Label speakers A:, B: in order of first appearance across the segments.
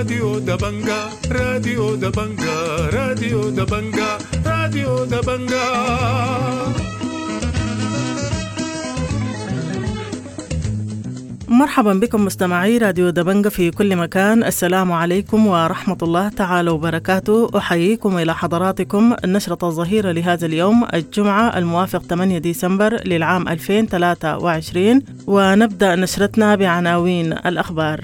A: راديو دبنجا راديو دبنجا راديو دبنجا راديو دبنجا.
B: مرحبا بكم مستمعي راديو دبنجا في كل مكان. السلام عليكم ورحمة الله تعالى وبركاته. أحييكم إلى حضراتكم النشرة الظهيرة لهذا اليوم الجمعة الموافق 8 ديسمبر للعام 2023، ونبدأ نشرتنا بعناوين الأخبار.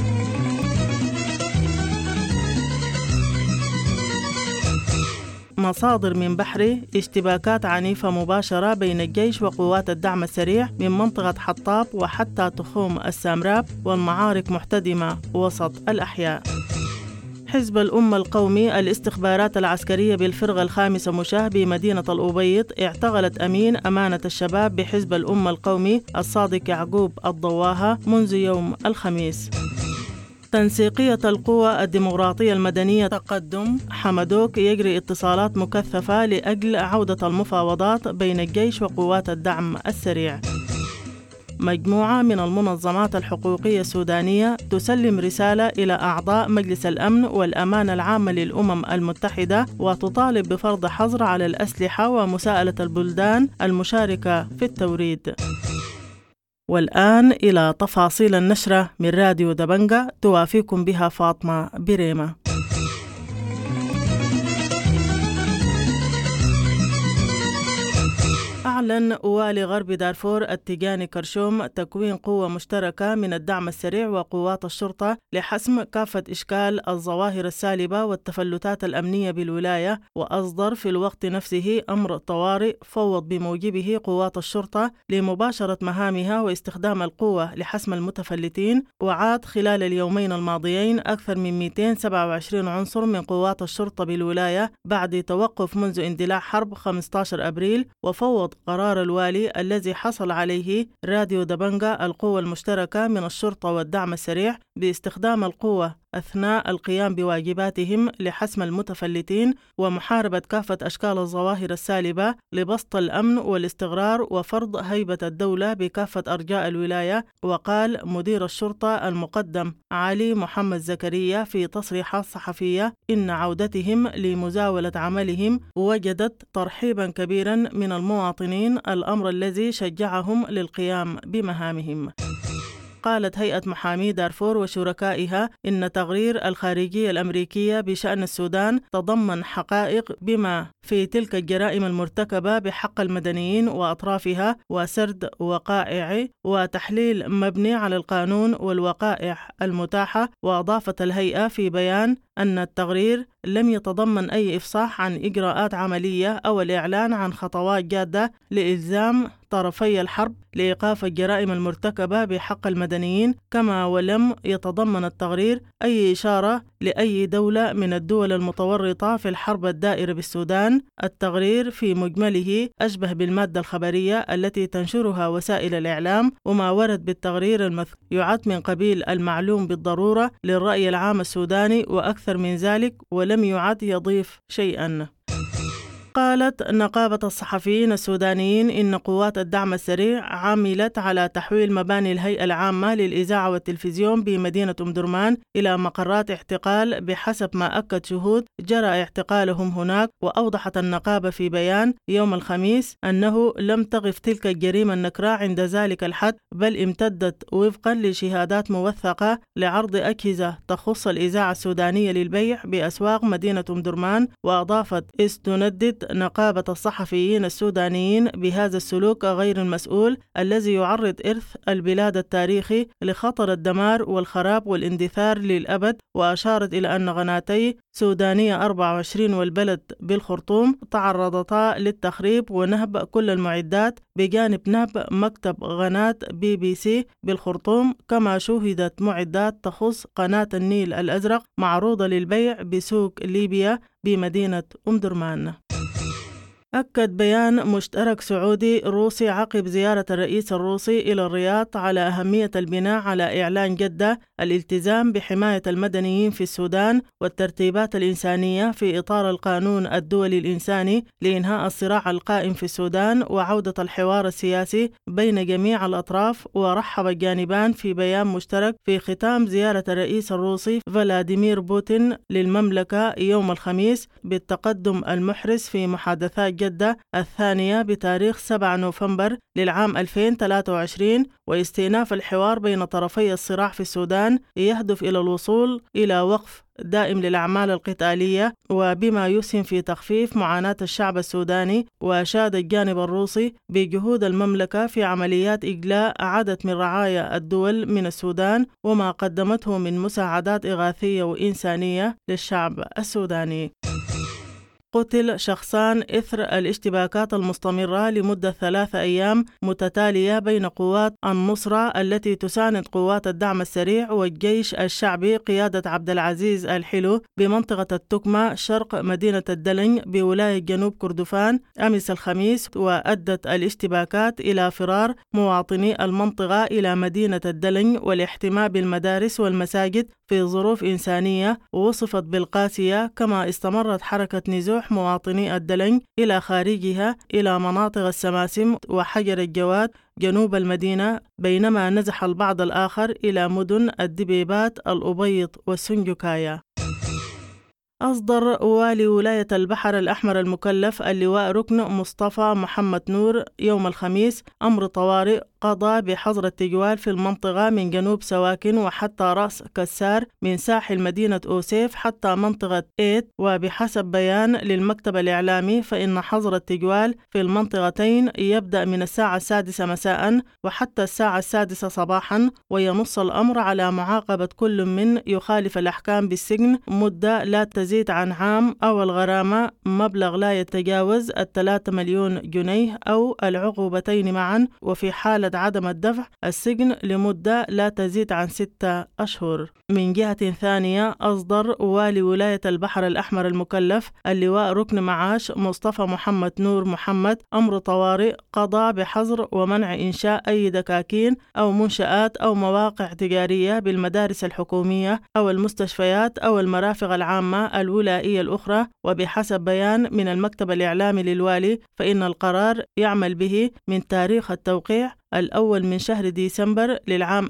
B: مصادر من بحري: اشتباكات عنيفة مباشرة بين الجيش وقوات الدعم السريع من منطقة حطاب وحتى تخوم السامراب، والمعارك محتدمة وسط الأحياء. حزب الأمة القومي: الاستخبارات العسكرية بالفرقة الخامسة مشاه بمدينة الأبيض اعتقلت أمين أمانة الشباب بحزب الأمة القومي الصادق يعقوب الضواها منذ يوم الخميس. تنسيقية القوى الديمقراطية المدنية تقدم حمدوك يجري اتصالات مكثفة لأجل عودة المفاوضات بين الجيش وقوات الدعم السريع. مجموعة من المنظمات الحقوقية السودانية تسلم رسالة إلى أعضاء مجلس الأمن والأمان العامة للأمم المتحدة وتطالب بفرض حظر على الأسلحة ومساءلة البلدان المشاركة في التوريد. والآن إلى تفاصيل النشرة من راديو دبنجا، توافيكم بها فاطمة بريمة. أعلن والي غرب دارفور التيجاني كرشوم تكوين قوة مشتركة من الدعم السريع وقوات الشرطة لحسم كافة إشكال الظواهر السالبة والتفلتات الأمنية بالولاية، وأصدر في الوقت نفسه أمر طوارئ فوض بموجبه قوات الشرطة لمباشرة مهامها واستخدام القوة لحسم المتفلتين. وعاد خلال اليومين الماضيين أكثر من 227 عنصر من قوات الشرطة بالولاية بعد توقف منذ اندلاع حرب 15 أبريل، وفوض قرار الوالي الذي حصل عليه راديو دبنجا القوة المشتركة من الشرطة والدعم السريع باستخدام القوة أثناء القيام بواجباتهم لحسم المتفلتين ومحاربة كافة أشكال الظواهر السالبة لبسط الأمن والاستقرار وفرض هيبة الدولة بكافة أرجاء الولاية. وقال مدير الشرطة المقدم علي محمد زكريا في تصريحات صحفية إن عودتهم لمزاولة عملهم وجدت ترحيبا كبيرا من المواطنين، الأمر الذي شجعهم للقيام بمهامهم. قالت هيئة محامي دارفور وشركائها إن تقرير الخارجية الأمريكية بشأن السودان تضمن حقائق بما في تلك الجرائم المرتكبة بحق المدنيين وأطرافها وسرد وقائع وتحليل مبني على القانون والوقائع المتاحة. وأضافت الهيئة في بيان أن التقرير لم يتضمن أي إفصاح عن إجراءات عملية أو الإعلان عن خطوات جادة لإلزام طرفي الحرب لإيقاف الجرائم المرتكبة بحق المدنيين، كما ولم يتضمن التقرير أي إشارة لأي دولة من الدول المتورطة في الحرب الدائرة بالسودان. التقرير في مجمله أشبه بالمادة الخبرية التي تنشرها وسائل الإعلام، وما ورد بالتقرير المذكور يعد من قبيل المعلوم بالضرورة للرأي العام السوداني وأكثر من ذلك، ولم يعد يضيف شيئا. قالت نقابة الصحفيين السودانيين إن قوات الدعم السريع عملت على تحويل مباني الهيئة العامة للإذاعة والتلفزيون بمدينة أم درمان إلى مقرات اعتقال بحسب ما أكد شهود جرى اعتقالهم هناك. وأوضحت النقابة في بيان يوم الخميس أنه لم تقف تلك الجريمة النكراء عند ذلك الحد، بل امتدت وفقا لشهادات موثقة لعرض أجهزة تخص الإذاعة السودانية للبيع بأسواق مدينة أم درمان. وأضافت تندد نقابة الصحفيين السودانيين بهذا السلوك غير المسؤول الذي يعرض إرث البلاد التاريخي لخطر الدمار والخراب والاندثار للأبد. وأشارت إلى أن قناتي سودانية 24 والبلد بالخرطوم تعرضتا للتخريب ونهب كل المعدات بجانب نهب مكتب قناة BBC بالخرطوم، كما شوهدت معدات تخص قناة النيل الأزرق معروضة للبيع بسوق ليبيا بمدينة أم درمان. أكد بيان مشترك سعودي روسي عقب زيارة الرئيس الروسي إلى الرياض على أهمية البناء على إعلان جدة الالتزام بحماية المدنيين في السودان والترتيبات الإنسانية في إطار القانون الدولي الإنساني لإنهاء الصراع القائم في السودان وعودة الحوار السياسي بين جميع الأطراف. ورحب الجانبان في بيان مشترك في ختام زيارة الرئيس الروسي فلاديمير بوتين للمملكة يوم الخميس بالتقدم المحرز في محادثات جدة الثانية بتاريخ 7 نوفمبر للعام 2023 واستئناف الحوار بين طرفي الصراع في السودان يهدف إلى الوصول إلى وقف دائم للأعمال القتالية وبما يسهم في تخفيف معاناة الشعب السوداني. وأشاد الجانب الروسي بجهود المملكة في عمليات إجلاء عدد من رعايا الدول من السودان وما قدمته من مساعدات إغاثية وإنسانية للشعب السوداني. قتل شخصان إثر الاشتباكات المستمرة لمدة 3 أيام متتالية بين قوات النصرة التي تساند قوات الدعم السريع والجيش الشعبي قيادة عبد العزيز الحلو بمنطقة التكمة شرق مدينة الدلنج بولاية جنوب كردفان أمس الخميس. وأدت الاشتباكات إلى فرار مواطني المنطقة إلى مدينة الدلنج والاحتماء بالمدارس والمساجد في ظروف إنسانية ووصفت بالقاسية. كما استمرت حركة نزوح مواطني الدلنج إلى خارجها إلى مناطق السماسم وحجر الجواد جنوب المدينة بينما نزح البعض الآخر إلى مدن الدبيبات الأبيض والسنجكاية. أصدر والي ولاية البحر الأحمر المكلف اللواء ركن مصطفى محمد نور يوم الخميس أمر طوارئ قضى بحظر التجوال في المنطقة من جنوب سواكن وحتى رأس كسار من ساحل مدينة أوسيف حتى منطقة إيد. وبحسب بيان للمكتب الإعلامي فإن حظر التجوال في المنطقتين يبدأ من الساعة 6 مساء وحتى الساعة 6 صباحا وينص الأمر على معاقبة كل من يخالف الأحكام بالسجن مدة لا تزيد عن عام أو الغرامة مبلغ لا يتجاوز 3 مليون جنيه أو العقوبتين معا وفي حالة عدم الدفع السجن لمدة لا تزيد عن 6 أشهر. من جهة ثانية أصدر والي ولاية البحر الأحمر المكلف اللواء ركن معاش مصطفى محمد نور محمد أمر طوارئ قضى بحظر ومنع إنشاء أي دكاكين أو منشآت أو مواقع تجارية بالمدارس الحكومية أو المستشفيات أو المرافق العامة الولائية الأخرى. وبحسب بيان من المكتب الإعلامي للوالي فإن القرار يعمل به من تاريخ التوقيع 1 من شهر ديسمبر للعام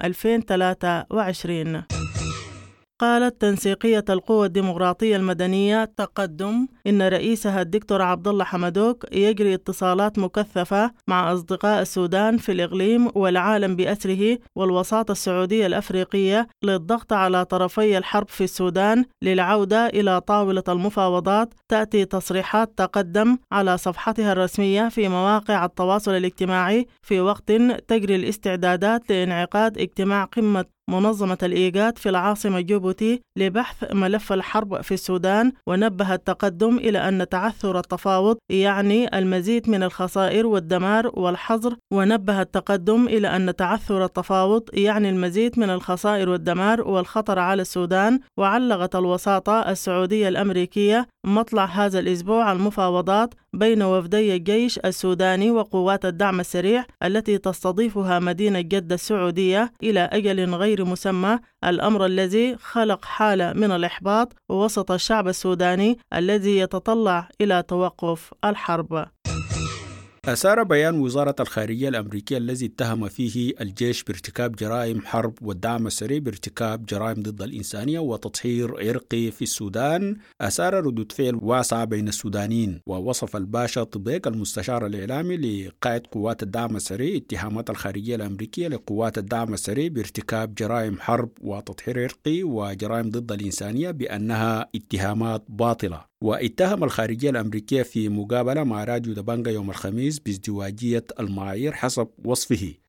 B: 2023. قالت تنسيقية القوى الديمقراطية المدنية تقدم إن رئيسها الدكتور عبد الله حمدوك يجري اتصالات مكثفة مع أصدقاء السودان في الإقليم والعالم بأسره والوساطة السعودية الأفريقية للضغط على طرفي الحرب في السودان للعودة إلى طاولة المفاوضات. تأتي تصريحات تقدم على صفحتها الرسمية في مواقع التواصل الاجتماعي في وقت تجري الاستعدادات لانعقاد اجتماع قمة منظمة الإيجاد في العاصمة جيبوتي لبحث ملف الحرب في السودان. ونبه التقدم إلى أن تعثر التفاوض يعني المزيد من الخسائر والدمار والحظر والخطر على السودان. وعلقت الوساطة السعودية الأمريكية مطلع هذا الأسبوع المفاوضات بين وفدي الجيش السوداني وقوات الدعم السريع التي تستضيفها مدينة جدة السعودية إلى أجل غير مسمى، الأمر الذي خلق حالة من الإحباط وسط الشعب السوداني الذي يتطلع إلى توقف الحرب.
C: أثار بيان وزارة الخارجية الأمريكية الذي اتهم فيه الجيش بارتكاب جرائم حرب والدعم السريع بارتكاب جرائم ضد الإنسانية وتطهير عرقي في السودان أثار ردود فعل واسعة بين السودانيين. ووصف الباشا طبيق المستشار الإعلامي لقائد قوات الدعم السريع اتهامات الخارجية الأمريكية لقوات الدعم السريع بارتكاب جرائم حرب وتطهير عرقي وجرائم ضد الإنسانية بأنها اتهامات باطلة. واتهم الخارجية الأمريكية في مقابلة مع راديو دبنجا يوم الخميس بازدواجية المعايير حسب وصفه.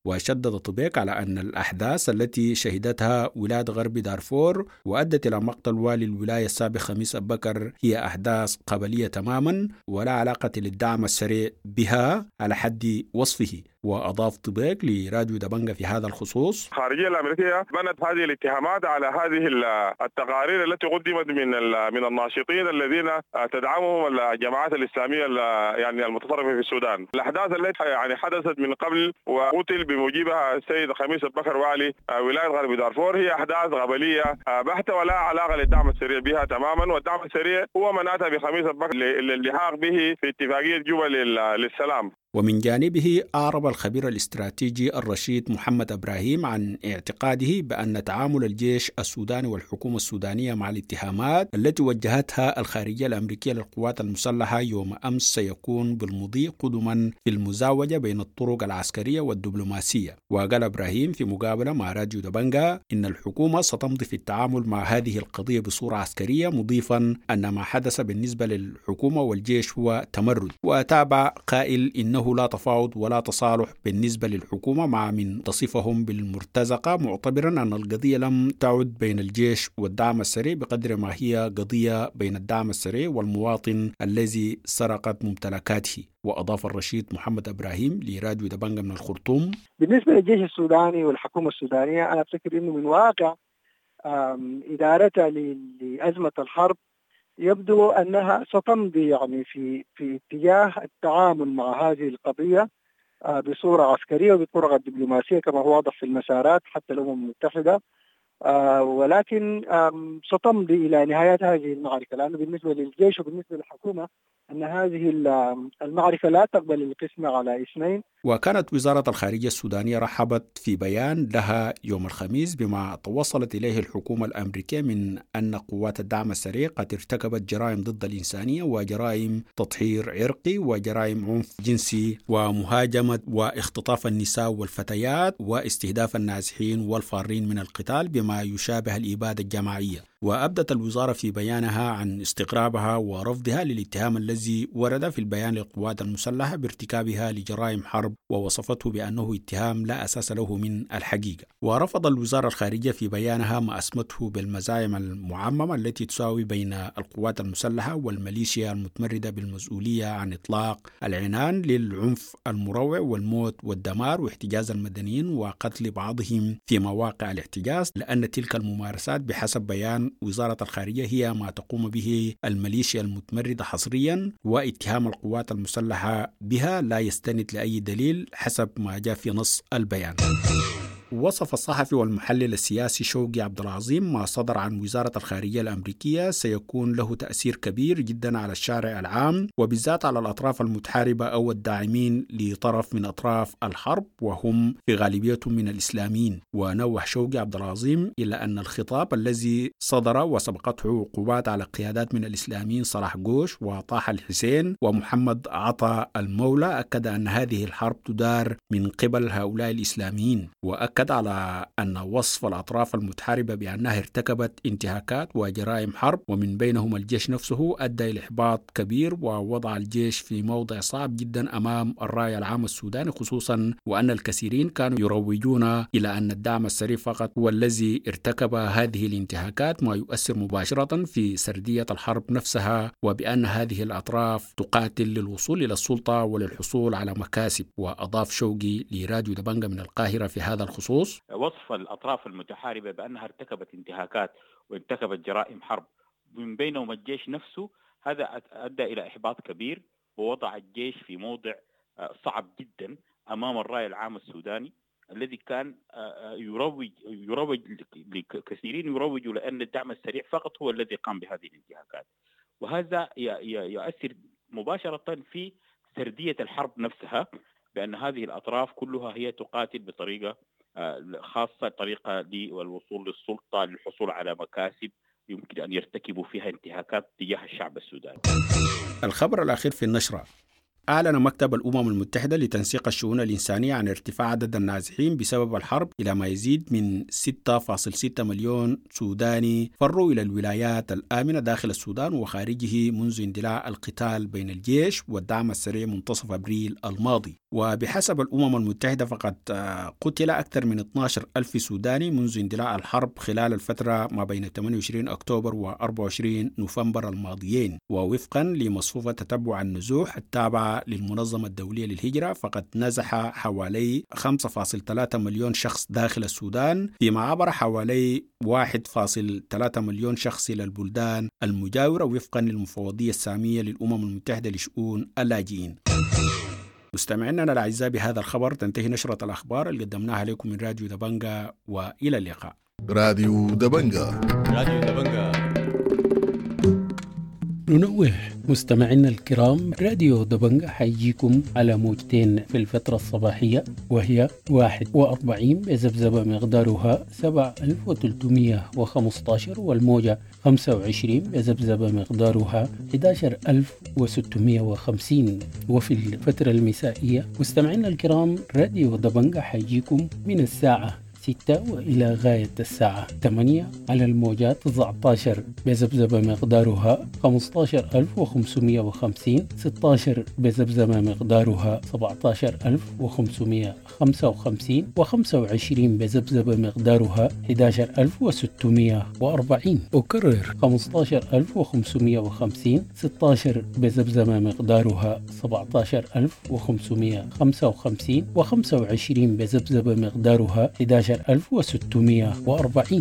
C: وشدد طبيق على أن الأحداث التي شهدتها ولاية غرب دارفور وأدت إلى مقتل والي الولاية السابق خميس أبو بكر هي أحداث قبلية تماما ولا علاقة للدعم السريع بها على حد وصفه. وأضاف طبيق لراديو دبنجة في هذا الخصوص:
D: الخارجية الأمريكية بنت هذه الاتهامات على هذه التقارير التي قدمت من الناشطين الذين تدعمهم الجماعات الإسلامية يعني المتطرفة في السودان. الأحداث التي يعني حدثت من قبل وقتل بموجبها السيد خميس أبو بكر والي ولاية غرب دارفور هي أحداث قبلية بحتة ولا علاقة للدعم السريع بها تماما، والدعم السريع هو من أتى بخميس أبو بكر للالتحاق به في اتفاقية جوبا للسلام.
C: ومن جانبه أعرب الخبير الاستراتيجي الرشيد محمد إبراهيم عن اعتقاده بأن تعامل الجيش السوداني والحكومة السودانية مع الاتهامات التي وجهتها الخارجية الأمريكية للقوات المسلحة يوم أمس سيكون بالمضي قدما في المزاوجة بين الطرق العسكرية والدبلوماسية. وقال إبراهيم في مقابلة مع راديو دبنجة إن الحكومة ستمضي في التعامل مع هذه القضية بصورة عسكرية، مضيفا أن ما حدث بالنسبة للحكومة والجيش هو تمرد. وتابع قائل إنه لا تفاوض ولا تصالح بالنسبة للحكومة مع من تصفهم بالمرتزقة، معتبرا أن القضية لم تعد بين الجيش والدعم السريع بقدر ما هي قضية بين الدعم السريع والمواطن الذي سرقت ممتلكاته. وأضاف الرشيد محمد إبراهيم لراديو دبنجة من الخرطوم:
E: بالنسبة للجيش السوداني والحكومة السودانية أنا أفتكر أنه من واقع إدارتها لأزمة الحرب يبدو أنها ستمضي يعني في اتجاه التعامل مع هذه القضية بصورة عسكرية وبطرق الدبلوماسية كما هو واضح في المسارات حتى الأمم المتحدة، ولكن ستمضي إلى نهاية هذه المعركة، لأنه بالنسبة للجيش وبالنسبة للحكومة أن هذه المعركة لا تقبل القسمة على اثنين.
C: وكانت وزارة الخارجية السودانية رحبت في بيان لها يوم الخميس بما توصلت إليه الحكومة الأمريكية من أن قوات الدعم السريع قد ارتكبت جرائم ضد الإنسانية وجرائم تطهير عرقي وجرائم عنف جنسي ومهاجمة واختطاف النساء والفتيات واستهداف النازحين والفارين من القتال بما يشابه الإبادة الجماعية. وأبدت الوزارة في بيانها عن استغرابها ورفضها للاتهام الذي ورد في البيان للقوات المسلحة بارتكابها لجرائم حرب، ووصفته بأنه اتهام لا أساس له من الحقيقة. ورفض الوزارة الخارجية في بيانها ما أسمته بالمزايم المعممة التي تساوي بين القوات المسلحة والميليشيا المتمردة بالمسؤولية عن إطلاق العنان للعنف المروع والموت والدمار واحتجاز المدنيين وقتل بعضهم في مواقع الاحتجاز، لأن تلك الممارسات بحسب بيان وزارة الخارجية هي ما تقوم به الميليشيا المتمردة حصريا، واتهام القوات المسلحة بها لا يستند لأي دليل حسب ما جاء في نص البيان. وصف الصحفي والمحلل السياسي شوقي عبد العظيم ما صدر عن وزارة الخارجية الأمريكية سيكون له تأثير كبير جدا على الشارع العام، وبالذات على الأطراف المتحاربة أو الداعمين لطرف من أطراف الحرب، وهم في غالبيتهم من الإسلاميين. ونوه شوقي عبد العظيم إلى أن الخطاب الذي صدر وسبقته عقوبات على قيادات من الإسلاميين صلاح قوش وطه الحسين ومحمد عطا المولى أكد أن هذه الحرب تدار من قبل هؤلاء الإسلاميين، وأكد على أن وصف الأطراف المتحاربة بأنها ارتكبت انتهاكات وجرائم حرب ومن بينهم الجيش نفسه أدى إلى إحباط كبير ووضع الجيش في موضع صعب جدا أمام الرأي العام السوداني، خصوصا وأن الكثيرين كانوا يروجون إلى أن الدعم السريع فقط هو الذي ارتكب هذه الانتهاكات، ما يؤثر مباشرة في سردية الحرب نفسها، وبأن هذه الأطراف تقاتل للوصول إلى السلطة وللحصول على مكاسب. وأضاف شوقي لراديو دبنجة من القاهرة في هذا الخصوص:
F: وصف الأطراف المتحاربة بأنها ارتكبت انتهاكات وارتكبت جرائم حرب من بينهم الجيش نفسه، هذا أدى إلى إحباط كبير ووضع الجيش في موضع صعب جدا أمام الرأي العام السوداني الذي كان يروج لكثيرين يروجوا لأن الدعم السريع فقط هو الذي قام بهذه الانتهاكات، وهذا يؤثر مباشرة في سردية الحرب نفسها، بأن هذه الأطراف كلها هي تقاتل بطريقة خاصة، طريقة للوصول للسلطة للحصول على مكاسب يمكن أن يرتكبوا فيها انتهاكات تجاه الشعب السوداني.
C: الخبر الأخير في النشرة: أعلن مكتب الأمم المتحدة لتنسيق الشؤون الإنسانية عن ارتفاع عدد النازحين بسبب الحرب إلى ما يزيد من 6.6 مليون سوداني فروا إلى الولايات الآمنة داخل السودان وخارجه منذ اندلاع القتال بين الجيش والدعم السريع منتصف أبريل الماضي. وبحسب الأمم المتحدة فقد قتل أكثر من 12,000 سوداني منذ اندلاع الحرب خلال الفترة ما بين 28 أكتوبر و 24 نوفمبر الماضيين. ووفقا لمصفوفة تتبع النزوح التابعة للمنظمة الدولية للهجرة فقد نزح حوالي 5.3 مليون شخص داخل السودان، فيما عبر حوالي 1.3 مليون شخص إلى البلدان المجاورة وفقا للمفوضية السامية للأمم المتحدة لشؤون اللاجئين. مستمعينا الأعزاء، بهذا الخبر تنتهي نشرة الأخبار اللي قدمناها لكم من راديو دبنجا، وإلى اللقاء.
A: راديو دبنجا.
G: راديو دبنجا.
H: ننوه مستمعينا الكرام، راديو دبنجا حيجيكم على موجتين في الفترة الصباحية، وهي 41 بذبذبة مقدارها 7315، والموجة 25 بذبذبة مقدارها 11650. وفي الفترة المسائية مستمعينا الكرام، راديو دبنجا حيجيكم من الساعة 6 وإلى غاية الساعة 8 على الموجات 19 بذبذبة مقدارها 15550، 16 بذبذبة مقدارها 17555، و25 بذبذبة مقدارها 11640. أكرر 15550، 16 بذبذبة مقدارها 17555، و25 بذبذبة مقدارها 11640.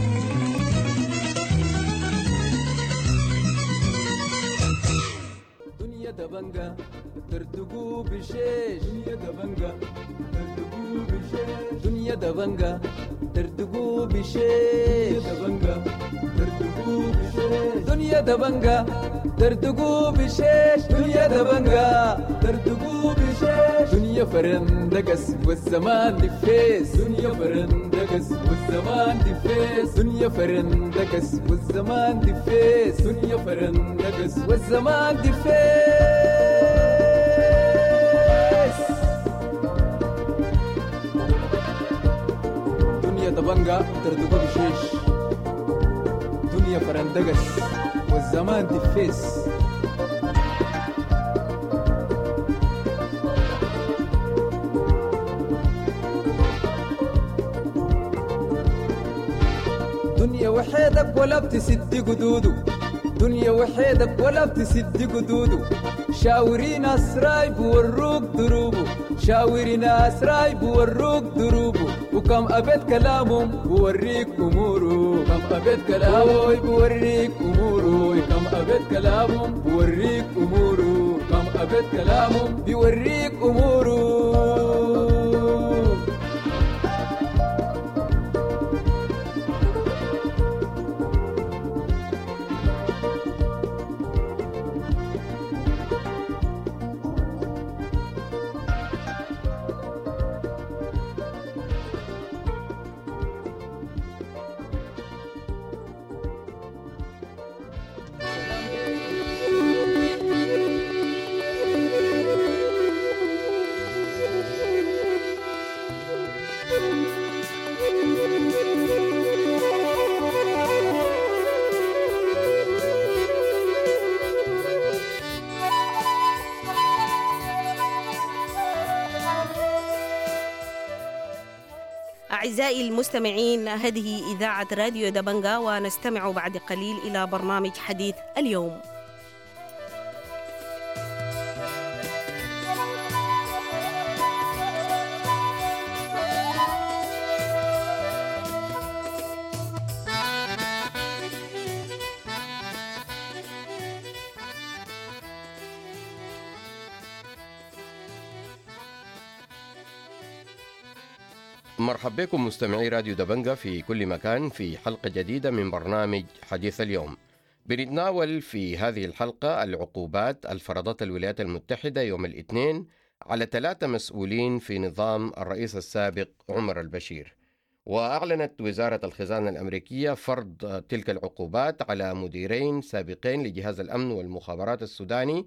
I: دنيا دبنجا ترتقو بشيش، دنيا دبنجا ترتقو بشيش، دنيا دبنجا ترتقو بشيش، دنيا دبنجا ترتقو بشيش، دنيا دبنجا ترتقو بشيش، دنيا فرندقس والزمان دفيس، دنيا فرندقس والزمان دفيس، دنيا فرندقس والزمان دفيس، دنيا فرندقس والزمان دفيس. دنيا دبنجا ترتقو بشيش، دنيا فرندقس والزمان دفيس. دنيا وحيدك ولا بتسد قدودو، دنيا وحيدك ولا بتسد قدودو، شاوري ناس راي بوروك دروبو، شاوري ناس راي بوروك دروبو، وكم أبد كلامهم بوريك أمورو، كم أبد كلامهم بوريك أمورو، كم أبد كلامهم بوريك أمورو، كم أبد كلامهم بوريك أمورو.
J: أعزائي المستمعين، هذه إذاعة راديو دبنجا، ونستمع بعد قليل إلى برنامج حديث اليوم.
K: مرحبا بكم مستمعي راديو دبنجا في كل مكان في حلقة جديدة من برنامج حديث اليوم. بنتناول في هذه الحلقة العقوبات الفرضتها الولايات المتحدة يوم الاثنين على 3 مسؤولين في نظام الرئيس السابق عمر البشير. وأعلنت وزارة الخزانة الأمريكية فرض تلك العقوبات على مديرين سابقين لجهاز الأمن والمخابرات السوداني،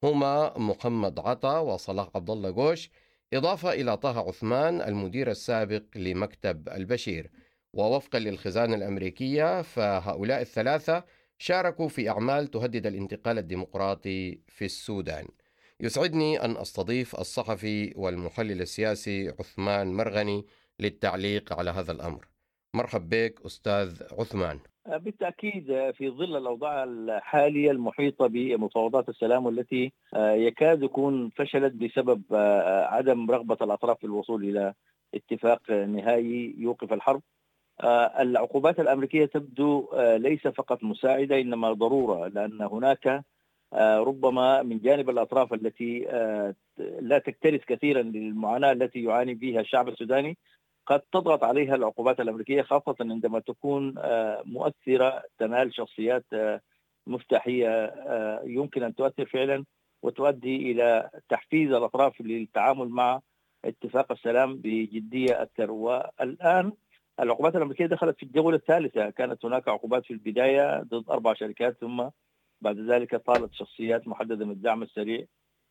K: هما محمد عطا وصلاح عبد الله قوش، إضافة إلى طه عثمان المدير السابق لمكتب البشير. ووفقا للخزانة الأمريكية فهؤلاء الثلاثة شاركوا في أعمال تهدد الانتقال الديمقراطي في السودان. يسعدني أن أستضيف الصحفي والمحلل السياسي عثمان مرغني للتعليق على هذا الأمر. مرحب بك أستاذ عثمان.
G: بالتأكيد في ظل الأوضاع الحالية المحيطة بمفاوضات السلام والتي يكاد يكون فشلت بسبب عدم رغبة الأطراف في الوصول إلى اتفاق نهائي يوقف الحرب، العقوبات الأمريكية تبدو ليس فقط مساعدة إنما ضرورة، لأن هناك ربما من جانب الأطراف التي لا تكترث كثيرا للمعاناة التي يعاني فيها الشعب السوداني قد تضغط عليها العقوبات الأمريكية، خاصة عندما تكون مؤثرة تنال شخصيات مفتاحية يمكن أن تؤثر فعلا وتؤدي إلى تحفيز الأطراف للتعامل مع اتفاق السلام بجدية أكثر. والآن العقوبات الأمريكية دخلت في الجولة الثالثة، كانت هناك عقوبات في البداية ضد 4 شركات، ثم بعد ذلك طالت شخصيات محددة من الدعم السريع،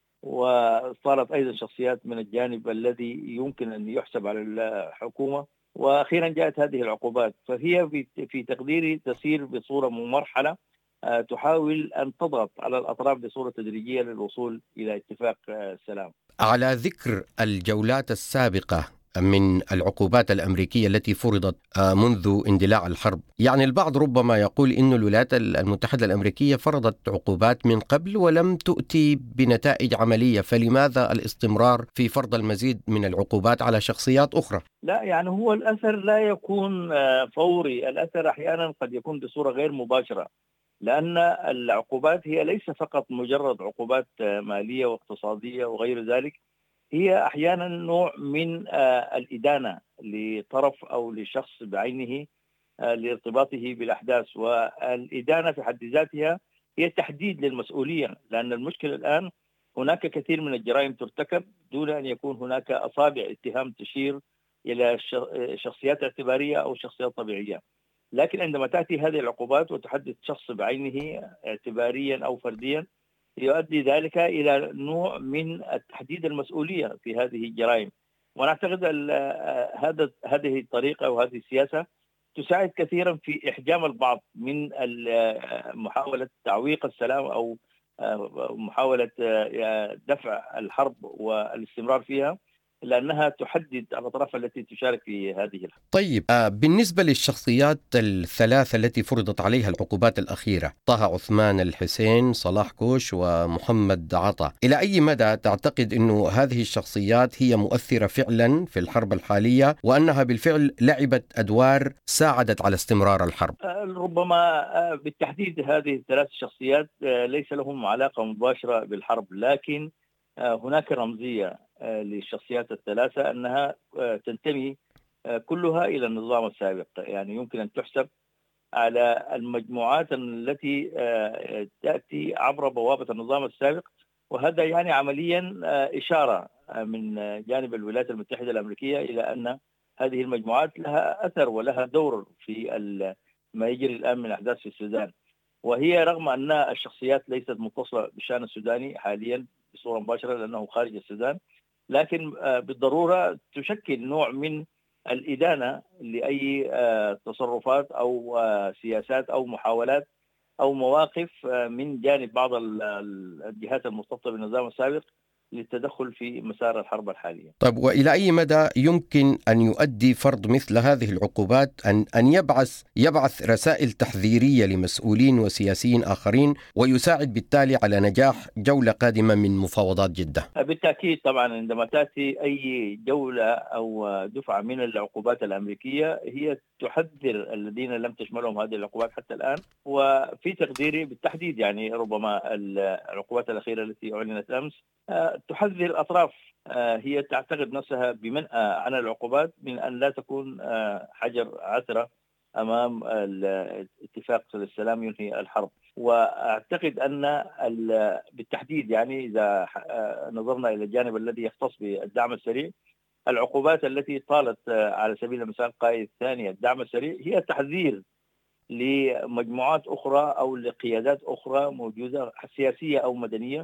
G: وصارت أيضا شخصيات من الجانب الذي يمكن أن يحسب على الحكومة، وأخيرا جاءت هذه العقوبات. فهي في تقديري تسير بصورة ممرحلة، تحاول أن تضغط على الأطراف بصورة تدريجية للوصول إلى اتفاق سلام.
K: على ذكر الجولات السابقة من العقوبات الأمريكية التي فرضت منذ اندلاع الحرب، يعني البعض ربما يقول إن الولايات المتحدة الأمريكية فرضت عقوبات من قبل ولم تؤتي بنتائج عملية، فلماذا الاستمرار في فرض المزيد من العقوبات على شخصيات أخرى؟
G: لا، يعني هو الأثر لا يكون فوري، الأثر أحيانا قد يكون بصورة غير مباشرة، لأن العقوبات هي ليس فقط مجرد عقوبات مالية واقتصادية وغير ذلك، هي أحيانا نوع من الإدانة لطرف أو لشخص بعينه لارتباطه بالأحداث، والإدانة في حد ذاتها هي تحديد للمسؤولية، لأن المشكلة الآن هناك كثير من الجرائم ترتكب دون أن يكون هناك أصابع اتهام تشير إلى شخصيات اعتبارية أو شخصيات طبيعية. لكن عندما تأتي هذه العقوبات وتحدد شخص بعينه اعتباريا أو فرديا، يؤدي ذلك إلى نوع من تحديد المسؤولية في هذه الجرائم. ونعتقد هذه الطريقة وهذه السياسة تساعد كثيرا في إحجام البعض من محاولة تعويق السلام أو محاولة دفع الحرب والاستمرار فيها، لأنها تحدد الأطراف التي تشارك في هذه الحرب.
K: طيب، بالنسبة للشخصيات الثلاثة التي فرضت عليها العقوبات الأخيرة، طه عثمان الحسين، صلاح كوش، ومحمد عطا، إلى أي مدى تعتقد أنه هذه الشخصيات هي مؤثرة فعلا في الحرب الحالية، وأنها بالفعل لعبت أدوار ساعدت على استمرار الحرب؟
G: ربما بالتحديد هذه الثلاث شخصيات ليس لهم علاقة مباشرة بالحرب، لكن هناك رمزية للشخصيات الثلاثة أنها تنتمي كلها إلى النظام السابق، يعني يمكن أن تحسب على المجموعات التي تأتي عبر بوابة النظام السابق، وهذا يعني عمليا إشارة من جانب الولايات المتحدة الأمريكية إلى أن هذه المجموعات لها أثر ولها دور في ما يجري الآن من أحداث في السودان. وهي رغم أن الشخصيات ليست متصلة بالشأن السوداني حاليا بصورة مباشرة لأنه خارج السودان، لكن بالضرورة تشكل نوع من الإدانة لأي تصرفات أو سياسات أو محاولات أو مواقف من جانب بعض الجهات المرتبطة بالنظام السابق للتدخل في مسار الحرب الحالية.
K: طيب، وإلى أي مدى يمكن أن يؤدي فرض مثل هذه العقوبات أن يبعث رسائل تحذيرية لمسؤولين وسياسيين آخرين، ويساعد بالتالي على نجاح جولة قادمة من مفاوضات جدة؟
G: بالتأكيد طبعا، عندما تأتي أي جولة أو دفعة من العقوبات الأمريكية هي تحذر الذين لم تشملهم هذه العقوبات حتى الآن. وفي تقديري بالتحديد يعني ربما العقوبات الأخيرة التي أعلنت أمس تحذر الأطراف هي تعتقد نفسها بمنأى عن العقوبات من أن لا تكون حجر عثرة أمام الاتفاق للسلام ينهي الحرب. وأعتقد أن بالتحديد يعني إذا نظرنا إلى الجانب الذي يختص بالدعم السريع، العقوبات التي طالت على سبيل المثال قائد الثانية الدعم السريع هي تحذير لمجموعات أخرى أو لقيادات أخرى موجودة سياسية أو مدنية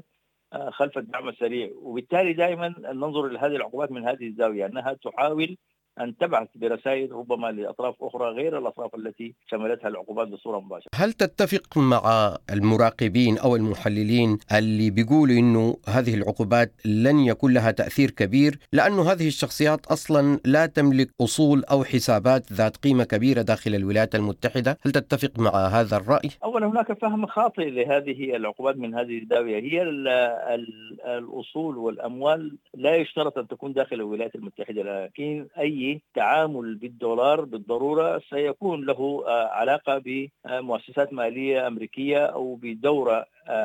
G: خلف الدعم السريع. وبالتالي دائما ننظر إلى هذه العقوبات من هذه الزاوية، أنها تحاول أن تبعث برسائل ربما لأطراف أخرى غير الأطراف التي شملتها العقوبات بصورة مباشرة.
K: هل تتفق مع المراقبين أو المحللين اللي بيقولوا إنه هذه العقوبات لن يكون لها تأثير كبير لأنه هذه الشخصيات أصلا لا تملك أصول أو حسابات ذات قيمة كبيرة داخل الولايات المتحدة؟ هل تتفق مع هذا الرأي؟
G: أولا هناك فهم خاطئ لهذه العقوبات من هذه الزاوية. هي الأصول والأموال لا يشترط أن تكون داخل الولايات المتحدة، لكن أي تعامل بالدولار بالضرورة سيكون له علاقة بمؤسسات مالية أمريكية أو بدورة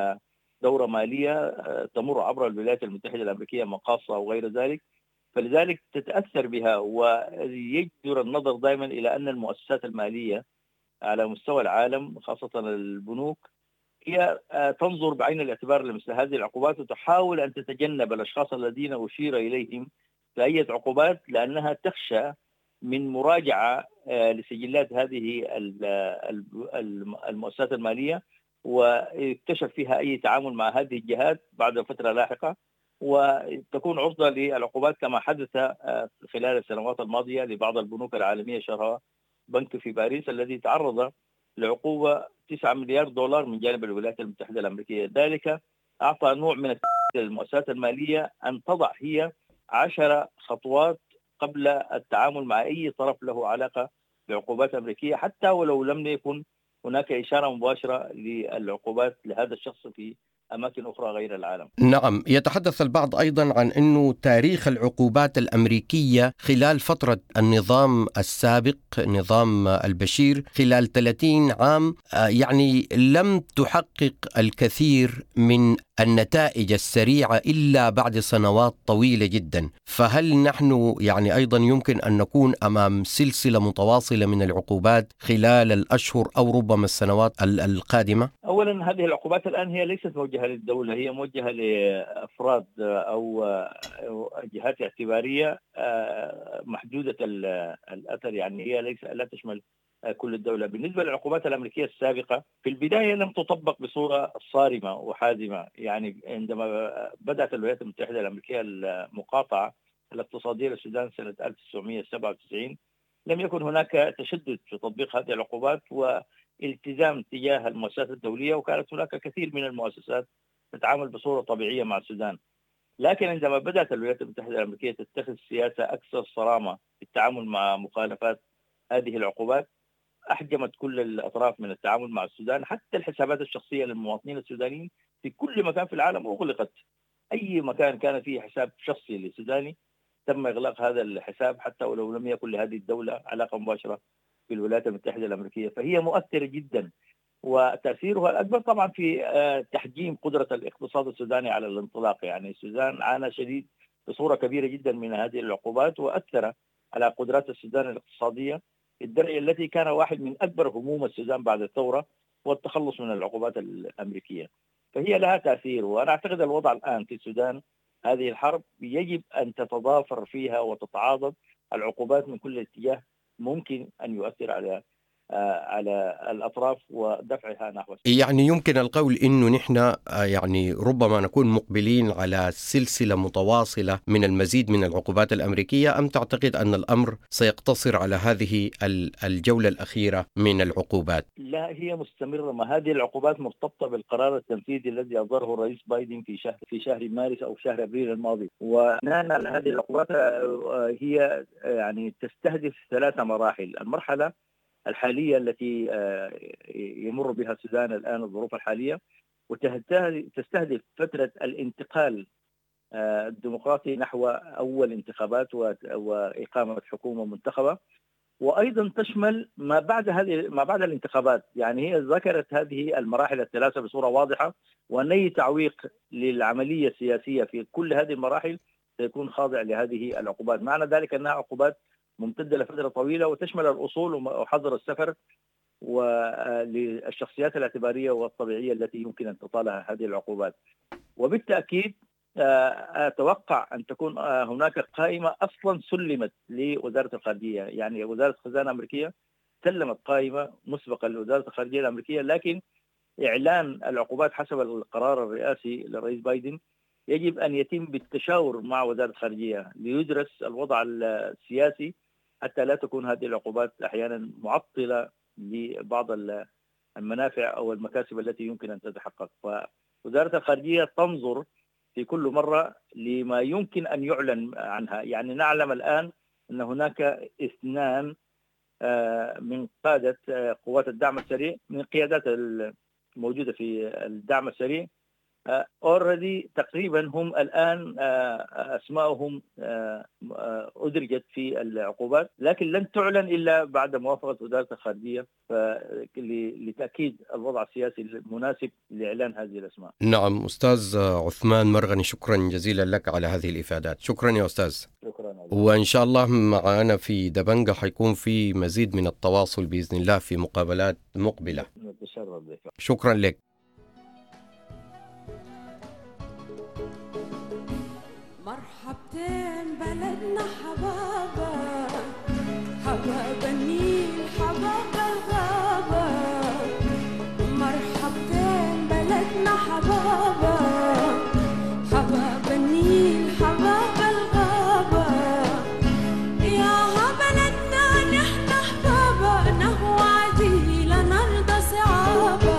G: مالية تمر عبر الولايات المتحدة الأمريكية مقاصة أو غير ذلك، فلذلك تتأثر بها. ويجدر النظر دائما إلى أن المؤسسات المالية على مستوى العالم خاصة البنوك هي تنظر بعين الاعتبار لمثل هذه العقوبات وتحاول أن تتجنب الأشخاص الذين أشير إليهم بأي عقوبات، لأنها تخشى من مراجعة لسجلات هذه المؤسسات المالية ويكتشف فيها أي تعامل مع هذه الجهات بعد فترة لاحقة، وتكون عرضة للعقوبات كما حدث خلال السنوات الماضية لبعض البنوك العالمية، شهرها بنك في باريس الذي تعرض لعقوبة 9 مليار دولار من جانب الولايات المتحدة الأمريكية. ذلك أعطى نوع من المؤسسات المالية أن تضع هي 10 خطوات قبل التعامل مع أي طرف له علاقة بعقوبات أمريكية، حتى ولو لم يكن هناك إشارة مباشرة للعقوبات لهذا الشخص في أماكن أخرى غير العالم.
K: نعم، يتحدث البعض أيضا عن أنه تاريخ العقوبات الأمريكية خلال فترة النظام السابق نظام البشير خلال 30 عام يعني لم تحقق الكثير من النتائج السريعة إلا بعد سنوات طويلة جدا. فهل نحن يعني أيضا يمكن أن نكون أمام سلسلة متواصلة من العقوبات خلال الأشهر أو ربما السنوات القادمة؟
G: أولا هذه العقوبات الآن هي ليست موجهة للدولة، هي موجهة لأفراد أو جهات اعتبارية محدودة الأثر، يعني هي لا تشمل كل الدولة. بالنسبة للعقوبات الأمريكية السابقة في البداية لم تطبق بصورة صارمة وحازمة، يعني عندما بدأت الولايات المتحدة الأمريكية المقاطعة الاقتصادية للسودان سنة 1997 لم يكن هناك تشدد في تطبيق هذه العقوبات والتزام تجاه المؤسسات الدولية، وكانت هناك كثير من المؤسسات تتعامل بصورة طبيعية مع السودان. لكن عندما بدأت الولايات المتحدة الأمريكية تتخذ سياسة أكثر صرامة في التعامل مع مخالفات هذه العقوبات، أحجمت كل الأطراف من التعامل مع السودان، حتى الحسابات الشخصية للمواطنين السودانيين في كل مكان في العالم أغلقت. أي مكان كان فيه حساب شخصي للسوداني تم إغلاق هذا الحساب حتى ولو لم يكن لهذه الدولة علاقة مباشرة في الولايات المتحدة الأمريكية. فهي مؤثرة جدا، وتأثيرها الأكبر طبعا في تحجيم قدرة الاقتصاد السوداني على الانطلاق. يعني السودان عانى شديد بصورة كبيرة جدا من هذه العقوبات، وأثر على قدرات السودان الاقتصادية الدرجة التي كان واحد من أكبر هموم السودان بعد الثورة والتخلص من العقوبات الأمريكية. فهي لها تأثير، وأنا أعتقد الوضع الآن في السودان هذه الحرب يجب أن تتضافر فيها وتتعاضد العقوبات من كل اتجاه ممكن أن يؤثر على الأطراف ودفعها نحو
K: يعني يمكن القول إنه نحن يعني ربما نكون مقبلين على سلسلة متواصلة من المزيد من العقوبات الأمريكية، أم تعتقد أن الأمر سيقتصر على هذه الجولة الأخيرة من العقوبات؟
G: لا، هي مستمرة. ما هذه العقوبات مرتبطة بالقرار التنفيذي الذي أصدره الرئيس بايدن في شهر مارس أو شهر أبريل الماضي. ونحن هذه العقوبات هي يعني تستهدف 3 مراحل. المرحلة الحالية التي يمر بها السودان الآن الظروف الحالية، وتستهدف فترة الانتقال الديمقراطي نحو أول انتخابات وإقامة حكومة منتخبة، وأيضا تشمل ما بعد الانتخابات. يعني هي ذكرت هذه المراحل ال3 بصورة واضحة، وأن أي تعويق للعملية السياسية في كل هذه المراحل سيكون خاضع لهذه العقوبات. معنى ذلك أنها عقوبات ممتدة لفترة طويلة وتشمل الأصول وحظر السفر وللشخصيات الاعتبارية والطبيعية التي يمكن أن تطالها هذه العقوبات. وبالتأكيد أتوقع أن تكون هناك قائمة أصلا سلمت لوزارة الخارجية. يعني وزارة الخزانة الأمريكية سلمت قائمة مسبقة لوزارة الخارجية الأمريكية، لكن إعلان العقوبات حسب القرار الرئاسي للرئيس بايدن يجب أن يتم بالتشاور مع وزارة الخارجية ليدرس الوضع السياسي حتى لا تكون هذه العقوبات أحيانا معطلة لبعض المنافع أو المكاسب التي يمكن أن تتحقق. فوزارة الخارجية تنظر في كل مرة لما يمكن أن يعلن عنها. يعني نعلم الآن أن هناك 2 من قادة قوات الدعم السريع من القيادات الموجودة في الدعم السريع already تقريبا هم الآن أسماءهم أدرجت في العقوبات، لكن لن تعلن إلا بعد موافقة وزارة الخارجية لتأكيد الوضع السياسي المناسب لإعلان هذه الأسماء.
K: نعم أستاذ عثمان مرغني، شكرا جزيلا لك على هذه الإفادات. شكرا يا أستاذ.
G: شكرا.
K: وإن شاء الله معنا في دبنجة حيكون في مزيد من التواصل بإذن الله في مقابلات مقبلة.
G: نتشرف بك.
K: شكرا لك.
L: مرحبتين بلدنا حبابة، حباب النيل حباب الغابة. مرحبتين بلدنا حبابة، حباب النيل حباب الغابة. يا بلدنا نحن حبابة، نهو عديل نرضى صعابة.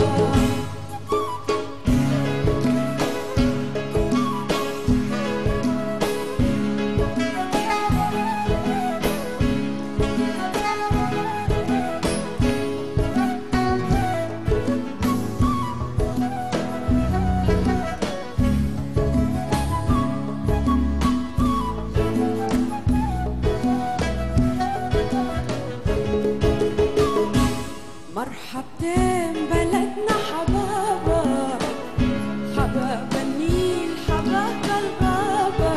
L: مرحبتين بلدنا حبابة، حباب النيل حباب الغابة.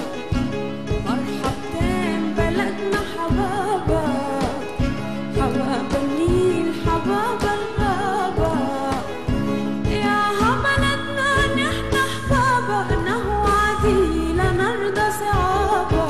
L: مرحبتين بلدنا حبابة، حباب النيل حباب الغابة. يا بلدنا نحن حبابة، نهو عديل نرضى صعابة.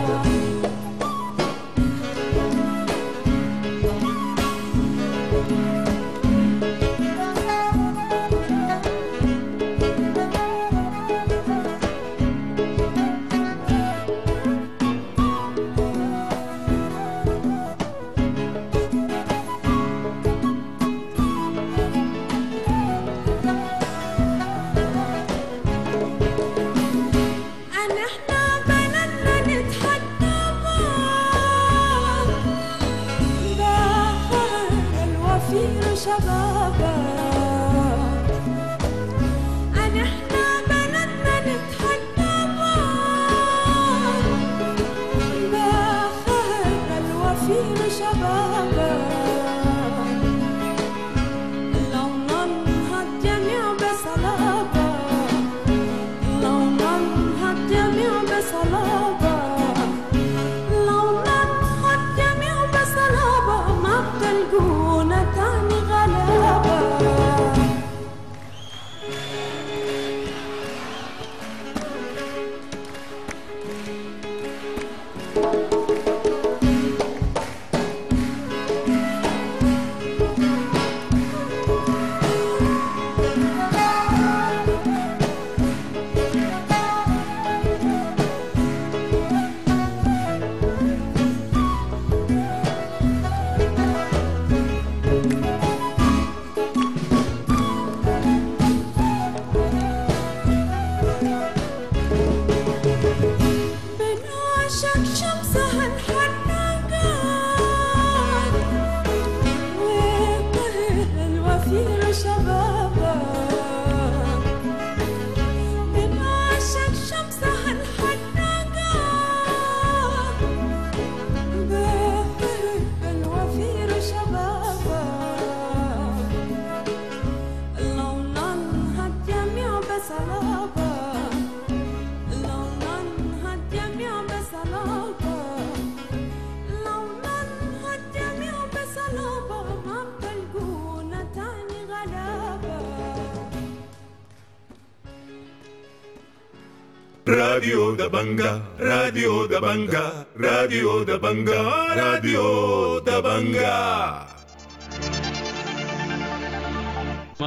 A: راديو دبنجا راديو دبنجا راديو دبنجا راديو دبنجا.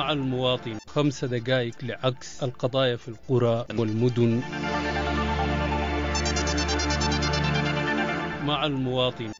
H: مع المواطن 5 دقائق لعكس القضايا في القرى والمدن. مع المواطن.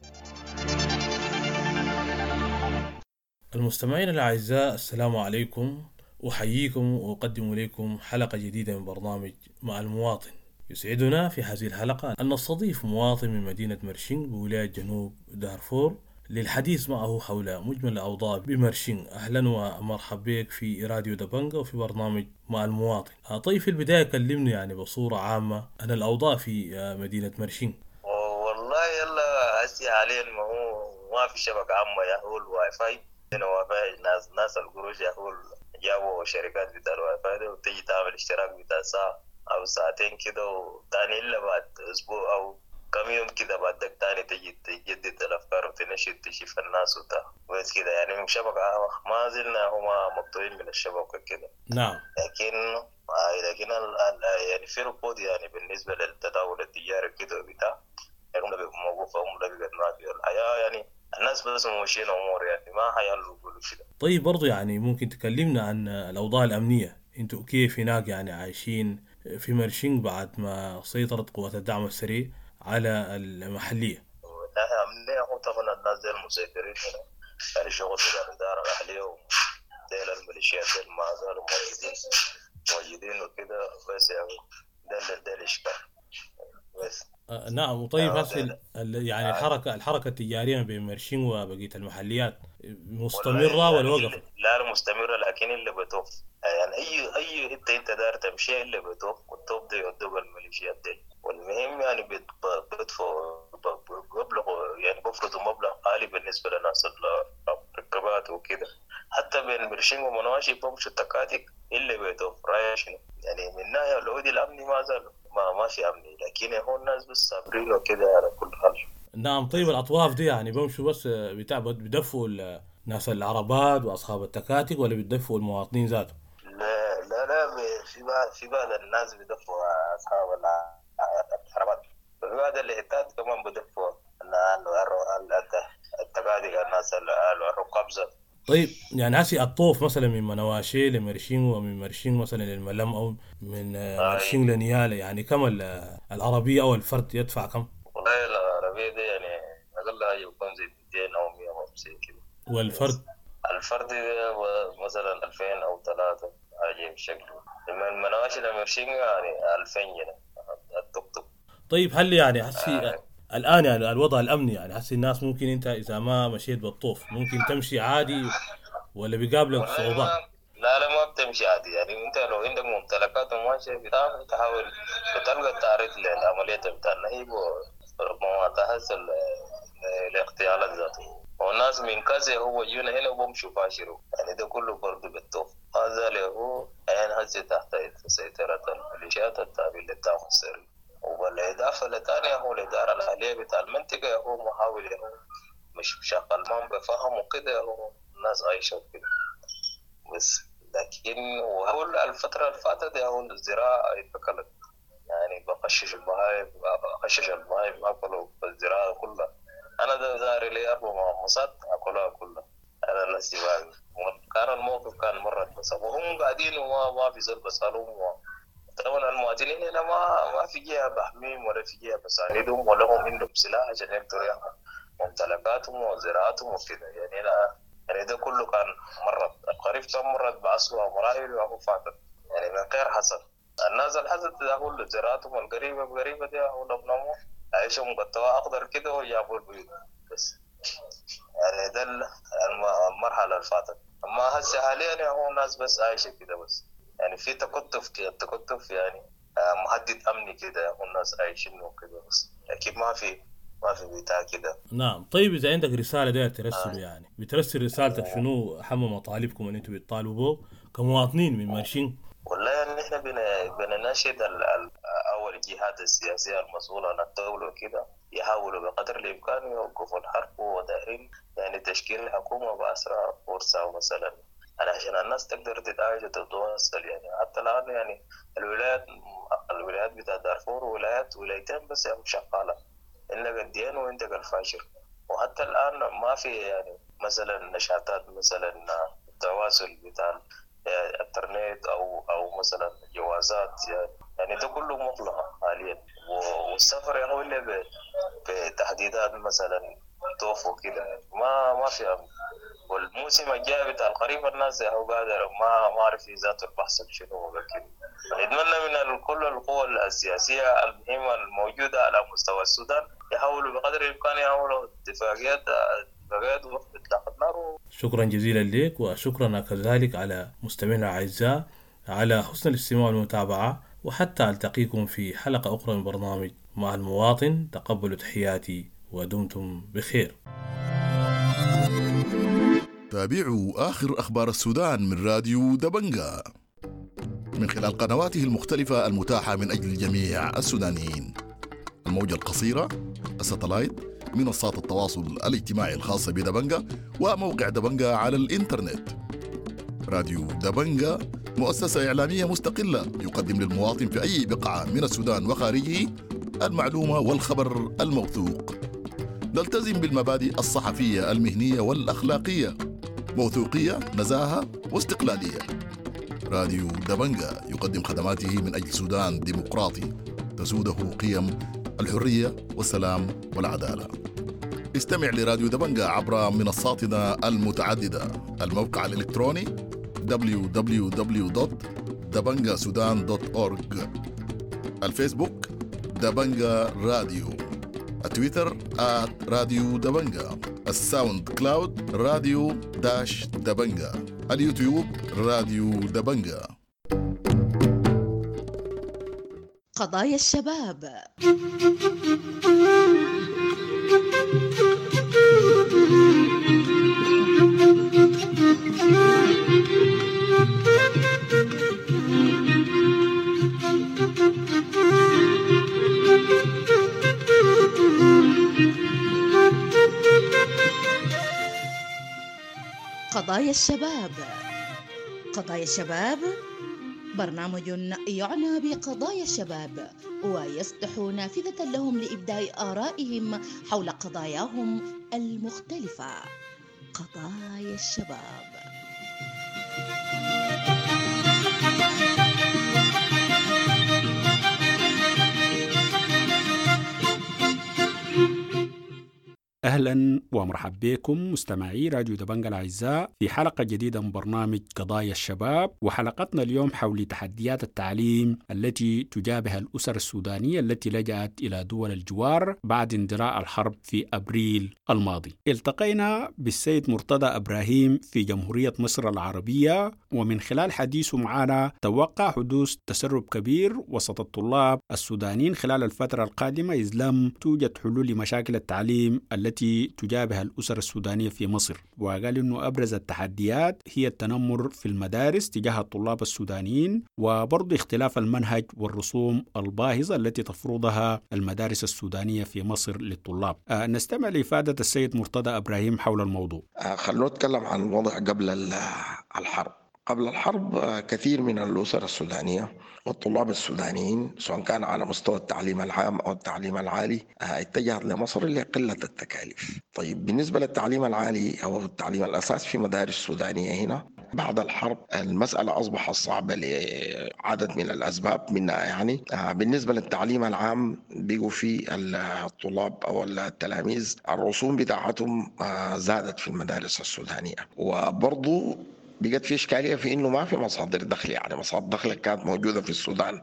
M: المستمعين الأعزاء، السلام عليكم، أحييكم وأقدم إليكم حلقة جديدة من برنامج مع المواطن. يسعدنا في هذه الحلقة أن نستضيف مواطن من مدينة مرشين بولاية جنوب دارفور للحديث معه حول مجمل الأوضاع بمرشين. أهلا ومرحبا بك في راديو دبنجا وفي برنامج مع المواطن. طيب في البداية كلمني يعني بصورة عامة عن الأوضاع في مدينة مرشين.
N: والله يلا هسي حاليا ما في شبكة عامة يا هو الواي فاي. هنا واي فاي ناس القروش يا هو جابوا شركات بتاع الواي فاي ده وتيجي تعمل اشتراك بتاع ساعة أو ساعتين كده وتاني إلا بعد أسبوع أو كم يوم كده بعدك تاني تجي تجدد الأفكار وتنشد تشوف الناس بس كده يعني شبكة ما زلنا هما مقطوعين من الشبكة كده.
M: نعم.
N: لكن يعني في ركود يعني بالنسبة للتداول التجاري كده بتاع يعني موقوفة بقت ما في الحياة يعني الناس بس ماشيين أمور يعني ما حيالوا يقولوا كده.
M: طيب برضو يعني ممكن تكلمنا عن الأوضاع الأمنية، انتوا كيف هناك يعني عايشين في مرشين بعد ما سيطرت قوات الدعم السريع على المحلية؟
N: والله أمنية هو طبعا الناس دي المسيطرين هنا يعني شغل بتاع الإدارة الأهلية وديل الميليشيات ديل ما زالوا موجودين وكده بس يعني ده الإشكال بس.
M: نعم. وطيب هسه يعني الحركة التجارية بين مرشين وبقية المحليات مستمرة ولا وقفت؟
N: لا مستمرة، لكن اللي بتوف يعني أي انت دار تمشي اللي بتوف والتوف ده يودوا الميليشيات دي. والمهم يعني بيدفعوا بيبلغوا يعني بفرضوا مبلغ عالي بالنسبة لناس الركبات وكده. حتى بين مرشين ومنواشي بمشوا التكاتك اللي بيتوف رايح شنو يعني من ناحية العود الأمني ما زالوا ما في أمني، لكن هو الناس بس صابرين وكده على كل حال.
M: نعم. طيب الأطواف دي يعني بمشوا بس بدفوا ناس العربات وأصحاب التكاتك ولا بدفوا المواطنين ذاته؟
N: لا في بعض الناس بدفوا أصحاب العربات وفي بعض الهتات كمان بدفوا التكاتك الناس الركاب ذاته.
M: طيب يعني هسي الطوف مثلا من منواشي لمرشين ومن مرشين مثلا للملم او من مرشين لنياله يعني كم العربية او الفرد يدفع كم؟
N: والله العربية دي يعني اقلها يكون زي 200 او 150 كده.
M: والفرد؟
N: الفرد مثلا 2000 او 3 عجيب شكله. لما المنواشي لمرشين يعني 2000 جنيه التوك توك.
M: طيب هل يعني هسي الآن يعني الوضع الأمني يعني هسي الناس ممكن أنت إذا ما مشيت بالطوف ممكن تمشي عادي ولا بيقابلك صعوبات؟
N: لا ما بتمشي عادي يعني أنت لو عندك ممتلكات وماشي بتعمل تحاول بتلقى التعريض للعملية بتاع النهيب وربما تحصل الاغتيالات ذاته. والناس من كذا هو يجون هنا وبمشوا باشروا يعني ده كله برضه بالطوف. هذا اللي هو يعني هسي تحت سيطرة الميليشيات التابعة للدعم السري. وبالإضافة لتانية هو الإدارة الأهلية بتاع المنطقة هو محاول مش شغال ما بفهم وكده هو الناس عايشة وكده بس. لكن هو الفترة اللي فاتت هو الزراعة اتبكلت يعني بقشش البهايم أكلوا الزراعة كلها. أنا ده زاري لي 4 مصات أكلها كلها أنا الأسيبان. كان الموقف كان مرة بس وهم قاعدين وما في زول بسالهم. طبعا المواطنين هنا ما في جهة بحميهم ولا في جهة بساندهم ولا هم عندهم سلاح عشان يقدروا يحموا ممتلكاتهم وزراعتهم وكده يعني ده كله كان مرت القريب كان مرت بأسوأ مراحل وهو فاتت يعني من غير حصل. الناس الحصل تدخل زراعتهم القريبة دي هو لبنمو عيشهم قطوة أخضر كده ويجابوا البيوت بس يعني ده المرحلة اللي فاتت. أما هسه حاليا هو الناس بس عايشة كده بس يعني في تكتف يعني مهدد أمني كده والناس عايشين وكده بس لكن ما في بتاع كده.
M: نعم. طيب إذا عندك رسالة داير ترسل يعني بترسل رسالتك شنو أهم مطالبكم اللي أنتوا بتطالبوا كمواطنين من مرشين؟
N: والله يعني إحنا بنناشد أول الجهات السياسية المسؤولة عن الدولة وكده يحاولوا بقدر الإمكان يوقفوا الحرب ودايرين يعني تشكيل الحكومة بأسرع فرصة مثلا يعني عشان الناس تقدر تتعايش وتتواصل يعني. حتى الآن يعني الولايات بتاع دارفور ولايتين بس يعني شغالة إنك الدين وإنتك الفاشر. وحتى الآن ما في يعني مثلا نشاطات مثلا التواصل بتاع انترنت او مثلا جوازات يعني ده كله مغلق حاليا. والسفر يا هو اللي بتحديدات مثلا توفوا كده ما في أمن. والموسم الجاي بتاع القريب الناس يا هو قادر ما اعرف ذات البحث شنو، لكن نتمنى من كل القوى السياسيه المهمه الموجوده على مستوى السودان يحاولوا بقدر الامكان يعملوا اتفاقيات وقف اطلاق النار.
M: شكرا جزيلا لك، وشكرا كذلك على مستمعينا الاعزاء على حسن الاستماع والمتابعه، وحتى التقيكم في حلقه اخرى من برنامج مع المواطن. تقبلوا تحياتي ودمتم بخير.
O: تابعوا آخر أخبار السودان من راديو دبنجا من خلال قنواته المختلفة المتاحة من أجل جميع السودانيين: الموجة القصيرة، الساتلايت، منصات التواصل الاجتماعي الخاصة بدبنجا، وموقع دبنجا على الإنترنت. راديو دبنجا مؤسسة إعلامية مستقلة يقدم للمواطن في أي بقعة من السودان وخارجه المعلومة والخبر الموثوق. نلتزم بالمبادئ الصحفية المهنية والأخلاقية: موثوقية، نزاهة، واستقلالية. راديو دبنجا يقدم خدماته من أجل سودان ديمقراطي تسوده قيم الحرية والسلام والعدالة. استمع لراديو دبنجا عبر منصاتنا المتعددة: الموقع الإلكتروني www.dabangasudan.org، الفيسبوك دبنجا راديو، التويتر @راديو دبنجا، الساوند كلاود راديو دبنجا، اليوتيوب راديو دبنجا.
P: قضايا الشباب. قضايا الشباب. قضايا الشباب برنامج يعنى بقضايا الشباب ويفتح نافذة لهم لإبداء آرائهم حول قضاياهم المختلفة. قضايا الشباب.
C: أهلا ومرحبا بكم مستمعي راديو دبنجا الأعزاء في حلقة جديدة من برنامج قضايا الشباب. وحلقتنا اليوم حول تحديات التعليم التي تجابه الأسر السودانية التي لجأت إلى دول الجوار بعد اندلاع الحرب في أبريل الماضي. التقينا بالسيد مرتضى إبراهيم في جمهورية مصر العربية، ومن خلال حديثه معنا توقع حدوث تسرب كبير وسط الطلاب السودانيين خلال الفترة القادمة إذ لم توجد حلول لمشاكل التعليم التي تجابه الأسر السودانية في مصر. وقال إنه أبرز التحديات هي التنمر في المدارس تجاه الطلاب السودانيين، وبرضو اختلاف المنهج والرسوم الباهظة التي تفرضها المدارس السودانية في مصر للطلاب. نستمع لإفادة السيد مرتضى إبراهيم حول الموضوع.
Q: خلونا نتكلم عن الوضع قبل الحرب. قبل الحرب كثير من الأسر السودانية والطلاب السودانيين سواء كان على مستوى التعليم العام أو التعليم العالي اتجهت لمصر لقلة التكاليف. طيب بالنسبة للتعليم العالي أو التعليم الأساس في مدارس سودانية هنا بعد الحرب المسألة أصبحت صعبة لعدد من الأسباب، منها يعني بالنسبة للتعليم العام بيقوا في الطلاب أو التلاميذ الرسوم بتاعتهم زادت في المدارس السودانية، وبرضو بقت في إشكالية في إنه ما في مصادر دخل. يعني مصادر دخل كانت موجودة في السودان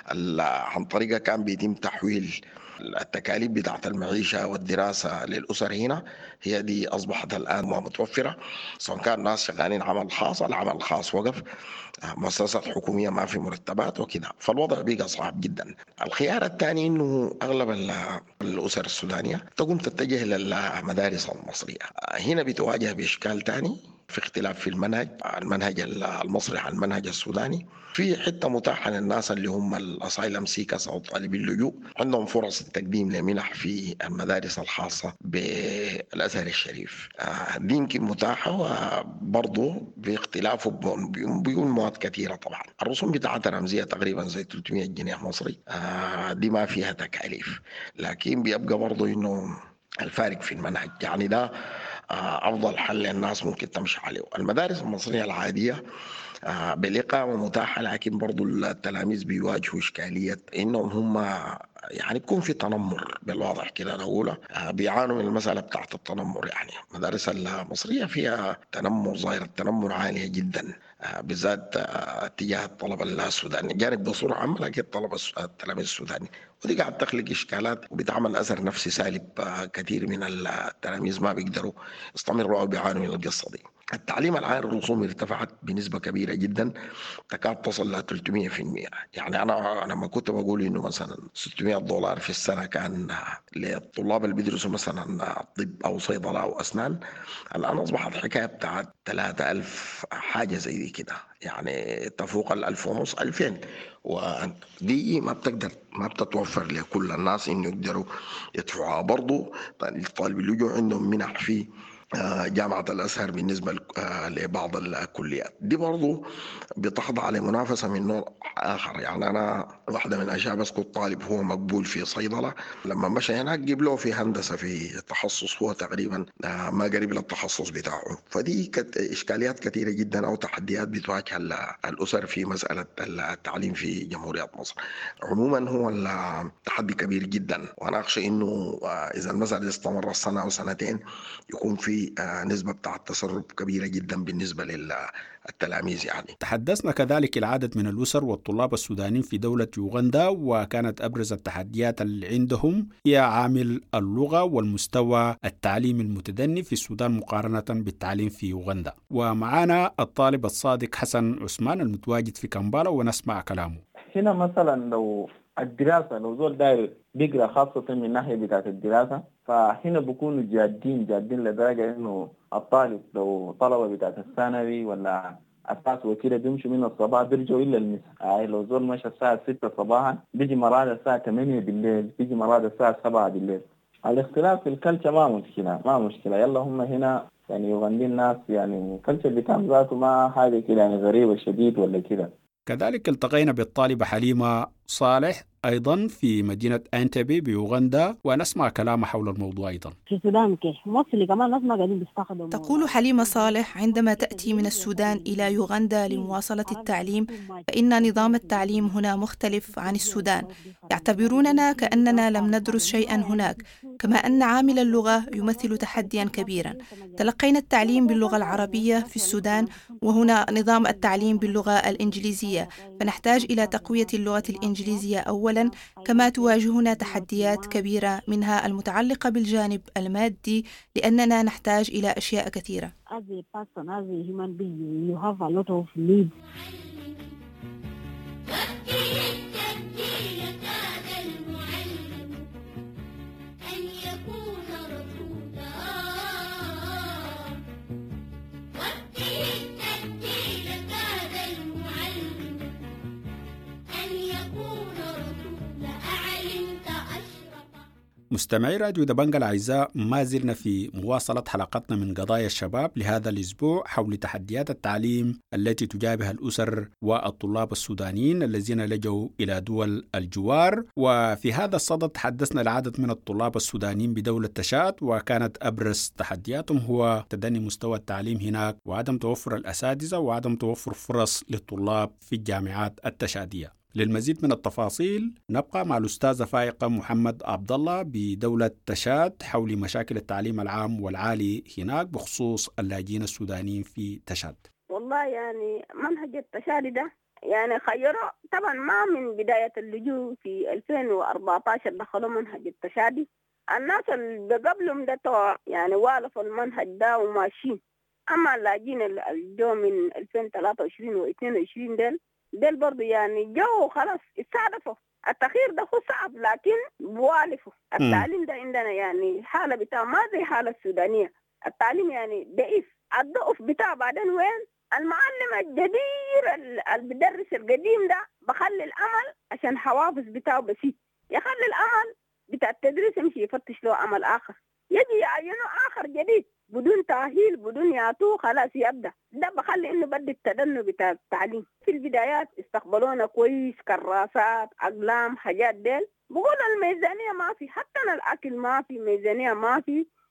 Q: عن طريقة كان بيتم تحويل التكاليف بتاعت المعيشة والدراسة للأسر هنا، هي دي أصبحت الآن ما متوفرة، سواء كان ناس شغالين عمل خاص، العمل الخاص وقف، مؤسسات حكومية ما في مرتبات وكده، فالوضع بقى صعب جدا. الخيار الثاني إنه أغلب الأسر السودانية تقوم تتجه للمدارس المصرية. هنا بتواجه بإشكال ثاني في اختلاف في المنهج المصري عن المنهج السوداني. في حتة متاحة للناس اللي هم الأسايلم سيكاس أو طالبي اللجوء عندهم فرص التقديم لمنح في المدارس الخاصة بالأزهر الشريف. دي يمكن متاحة، وبرضه باختلافه بيقول مواد كثيرة. طبعا الرسوم بتاعتها رمزية تقريبا زي 300 جنيه مصري، دي ما فيها تكاليف، لكن بيبقى برضه إنه الفارق في المنهج. يعني ده أفضل حل للناس ممكن تمشي عليه. المدارس المصرية العادية بالإقامة متاحة، لكن برضو التلاميذ بيواجهوا إشكالية إنهم هم يعني بيكون في تنمر بالواضح كده نقوله، بيعانوا من المسألة بتاعت التنمر. يعني المدارس المصرية فيها تنمر، ظاهرة تنمر عالية جدا، بالذات تجاه الطلبة السوداني، جانب بصورة عامة لكن التلاميذ السوداني، ودي قاعد تخلق إشكالات وبتعمل أثر نفسي سالب. كثير من التلاميذ ما بيقدروا يستمروا أو بيعانوا من القصة دي. التعليم العالي الرسوم ارتفعت بنسبة كبيرة جدا، تكاد تصل ل 300%. يعني أنا لما كنت بقول إنه مثلا $600 في السنة كان للطلاب اللي بيدرسوا مثلا طب أو صيدلة أو أسنان، الآن أصبحت حكاية بتاعت 3000 حاجة زي دي كده، يعني تفوق 1500 2000. ودي ما بتتوفر لكل الناس إنه يقدروا يدفعوها. برضو طالب اللجوء عندهم منح في جامعة الأزهر بالنسبة لبعض الكليات دي، برضو بتخضع لمنافسة من نوع آخر. يعني أنا واحدة من الأشياء بس كنت طالب هو مقبول في صيدلة، لما مشى هناك جيب له في هندسة في تخصص هو تقريبا ما قريب للتخصص بتاعه. فدي إشكاليات كثيرة جدا أو تحديات بتواجه الأسر في مسألة التعليم في جمهورية مصر. عموما هو التحدي كبير جدا، وأنا أخشى إنه إذا المسألة استمر سنة أو سنتين يكون في نسبة بتاع التسرب كبيرة جدا بالنسبة للتلاميذ. يعني
C: تحدثنا كذلك العدد من الأسر والطلاب السودانيين في دولة يوغندا، وكانت أبرز التحديات اللي عندهم هي عامل اللغة والمستوى التعليمي المتدني في السودان مقارنة بالتعليم في يوغندا. ومعنا الطالب الصادق حسن عثمان المتواجد في كامبالا ونسمع كلامه.
R: هنا مثلا لو الدراسة، لو زول داير بيقرأ خاصة من الناحية بتاعت الدراسة، فهنا بيكونوا جادين لدرجة إنه الطالب لو طلبة بتاعت الثانوي ولا أساس وكده بيمشوا من الصباح بيرجعوا إلا المساء. لو زول مشى الساعة 6 صباحا بيجي مرات الساعة 8 بالليل، بيجي مرات الساعة 7 بالليل. الاختلاف في الكلتشر ما مشكلة يلا هم هنا يعني يغنين الناس، يعني الكلتشر بتاعهم ذاته ما حاجة كده يعني غريبة شديد ولا كده.
C: كذلك التقينا بالطالبة حليمة صالح أيضا في مدينة أنتبي بيوغندا، ونسمع كلامه حول الموضوع أيضا.
S: في السودان كيف مصري كمان ناس ما قاعدين بيستخدموا.
T: تقول حليمة صالح: عندما تأتي من السودان إلى يوغندا لمواصلة التعليم فإن نظام التعليم هنا مختلف عن السودان، يعتبروننا كأننا لم ندرس شيئا هناك، كما أن عامل اللغة يمثل تحديا كبيرا. تلقينا التعليم باللغة العربية في السودان، وهنا نظام التعليم باللغة الإنجليزية، فنحتاج إلى تقوية اللغة الإنجليزية أولا، كما تواجهنا تحديات كبيرة منها المتعلقة بالجانب المادي، لأننا نحتاج إلى أشياء كثيرة.
C: مستمعي راديو دبنجة الأعزاء، ما زلنا في مواصلة حلقتنا من قضايا الشباب لهذا الأسبوع حول تحديات التعليم التي تجابه الأسر والطلاب السودانيين الذين لجوا إلى دول الجوار. وفي هذا الصدد تحدثنا العدد من الطلاب السودانيين بدولة تشاد، وكانت أبرز تحدياتهم هو تدني مستوى التعليم هناك، وعدم توفر الأساتذة، وعدم توفر فرص للطلاب في الجامعات التشادية. للمزيد من التفاصيل نبقى مع الأستاذة فائقة محمد عبد الله بدولة تشاد حول مشاكل التعليم العام والعالي هناك بخصوص اللاجئين السودانيين في تشاد.
U: والله يعني منهج التشادي ده يعني خيروا طبعا ما من بداية اللجوء في 2014 دخلوا منهج التشادي. الناس اللي قبلهم ده يعني والفوا المنهج ده وماشيين، أما اللاجئين اللي جو من 2023 و22 ديل برضو يعني جو خلاص استعرفوا. التخير ده هو صعب لكن بوالفوا. التعليم ده عندنا يعني حالة بتاع ما زي حالة السودانية. التعليم يعني ضعيف. الضعف بتاع بعدين وين؟ المعلم الجدير اللي بدرس القديم ده بخلي الأمل عشان حوافظ بتاعه بسيط، يخلي الأمل بتاع التدريس يمشي يفتش له عمل آخر، يجي يعينه آخر جديد بدون تأهيل بدون يعطوه خلاص يبدأ. ده بخلي إنه بدي التدني بتاع التعليم. في البدايات استقبلونا كويس، كراسات، أقلام، حاجات ديل. بقول الميزانية ما في، حتى الأكل ما في، ميزانية ما في،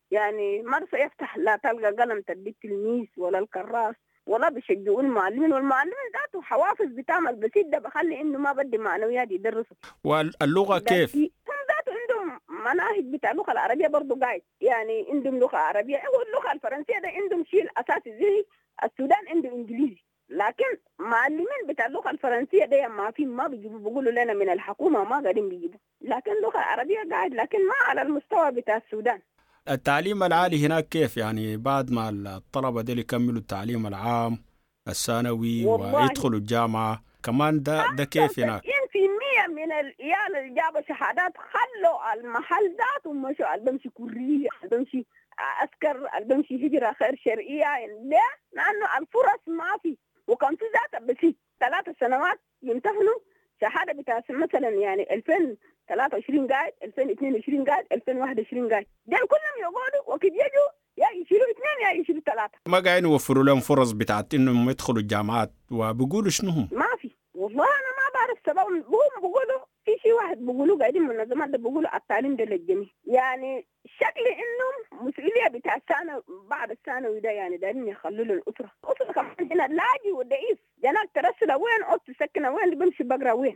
U: يعني ما سيفتح لا تلقى قلم تدي التلميذ ولا الكراس ولا بيشجعوا المعلمين، والمعلمين ذاته حوافز بتعمل بسيط ده بخلي انه ما بدي معنويات يدرسوا.
C: واللغه كيف؟
U: هم ذاته عندهم مناهج بتاع اللغه العربيه برضه قاعد، يعني عندهم لغه عربيه، هو اللغه الفرنسيه ده عندهم شيء اساسي زي السودان عنده انجليزي، لكن معلمين بتاع اللغه الفرنسيه ده ما في ما بيجيبوا، بيقولوا لنا من الحكومه ما قاعدين بيجيبوا، لكن اللغه العربيه قاعد لكن ما على المستوى بتاع السودان.
C: التعليم العالي هناك كيف؟ يعني بعد ما الطلبة دول يكملوا التعليم العام الثانوي ويدخلوا الجامعة كمان ده كيف هناك؟
U: 90% من العيال اللي جابوا شهادات خلوا المحل ذاته ومشوا البمشي كلية، البمشي عسكر، البمشي هجرة غير شرعية. ليه؟ لأنه الفرص ما في، وكان في ذات بس 3 سنوات يمتحنوا شهادة بتاع مثلا يعني 2023 قاعد، 2022 قاعد، 2021 قاعد، دول كلهم يقعدوا وقت يجوا يا يشيلوا 2 يا يشيلوا 3. ما
C: قاعدين يوفروا لهم فرص بتاعت انهم يدخلوا الجامعات، وبيقولوا شنو هم؟
U: ما في، والله انا ما بعرف سببهم. هم بيقولوا في شيء واحد، بيقولوا قاعدين منظمات ده بيقولوا التعليم ده للجميع، يعني شكل انهم مسؤوليه بتاع الثانوي بعد الثانوي ده، يعني دايرين يخلوا الاسره كمان هنا اللاجئ والضعيف جناك ترسل وين او تسكن وين اللي بمشي بقرا وين.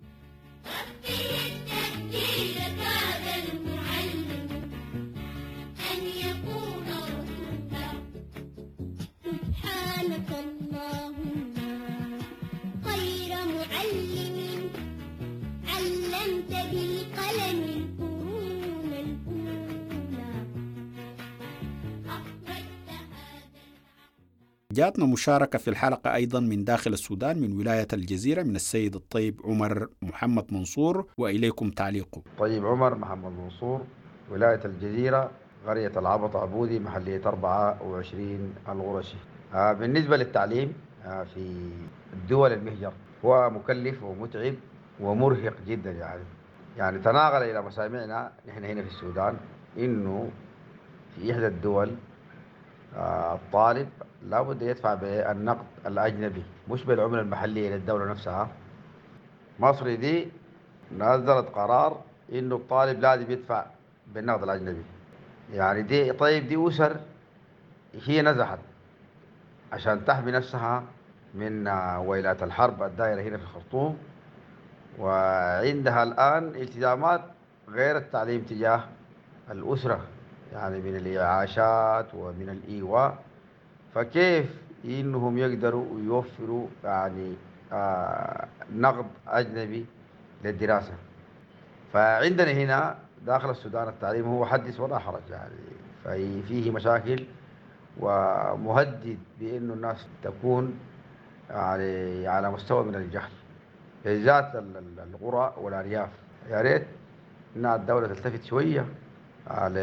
C: جاتنا مشاركة في الحلقة أيضا من داخل السودان من ولاية الجزيرة من السيد الطيب عمر محمد منصور، وإليكم تعليقه.
B: طيب عمر محمد منصور، ولاية الجزيرة، قرية العبط عبودي، محلية 24 الغرشي. بالنسبة للتعليم في الدول المهجر هو مكلف ومتعب ومرهق جدا، يعني تناقل إلى مسامعنا نحن هنا في السودان إنه في إحدى الدول الطالب لا بد يدفع بالنقد الأجنبي مش بالعملة المحلية للدولة نفسها. مصر دي نزلت قرار إنه الطالب لازم يدفع بالنقد الأجنبي، يعني دي طيب دي أسر هي نزحت عشان تحمي نفسها من ويلات الحرب الدائرة هنا في الخرطوم، وعندها الآن التزامات غير التعليم تجاه الأسرة، يعني من الإعاشات ومن الإيواء، فكيف إنهم يقدروا يوفروا يعني نقد أجنبي للدراسة؟ فعندنا هنا داخل السودان التعليم هو حدث ولا حرج، يعني فيه مشاكل ومهدد بأنه الناس تكون يعني على مستوى من الجهل، بالذات القرى والأرياف. يا ريت إن الدولة تلتفت شوية على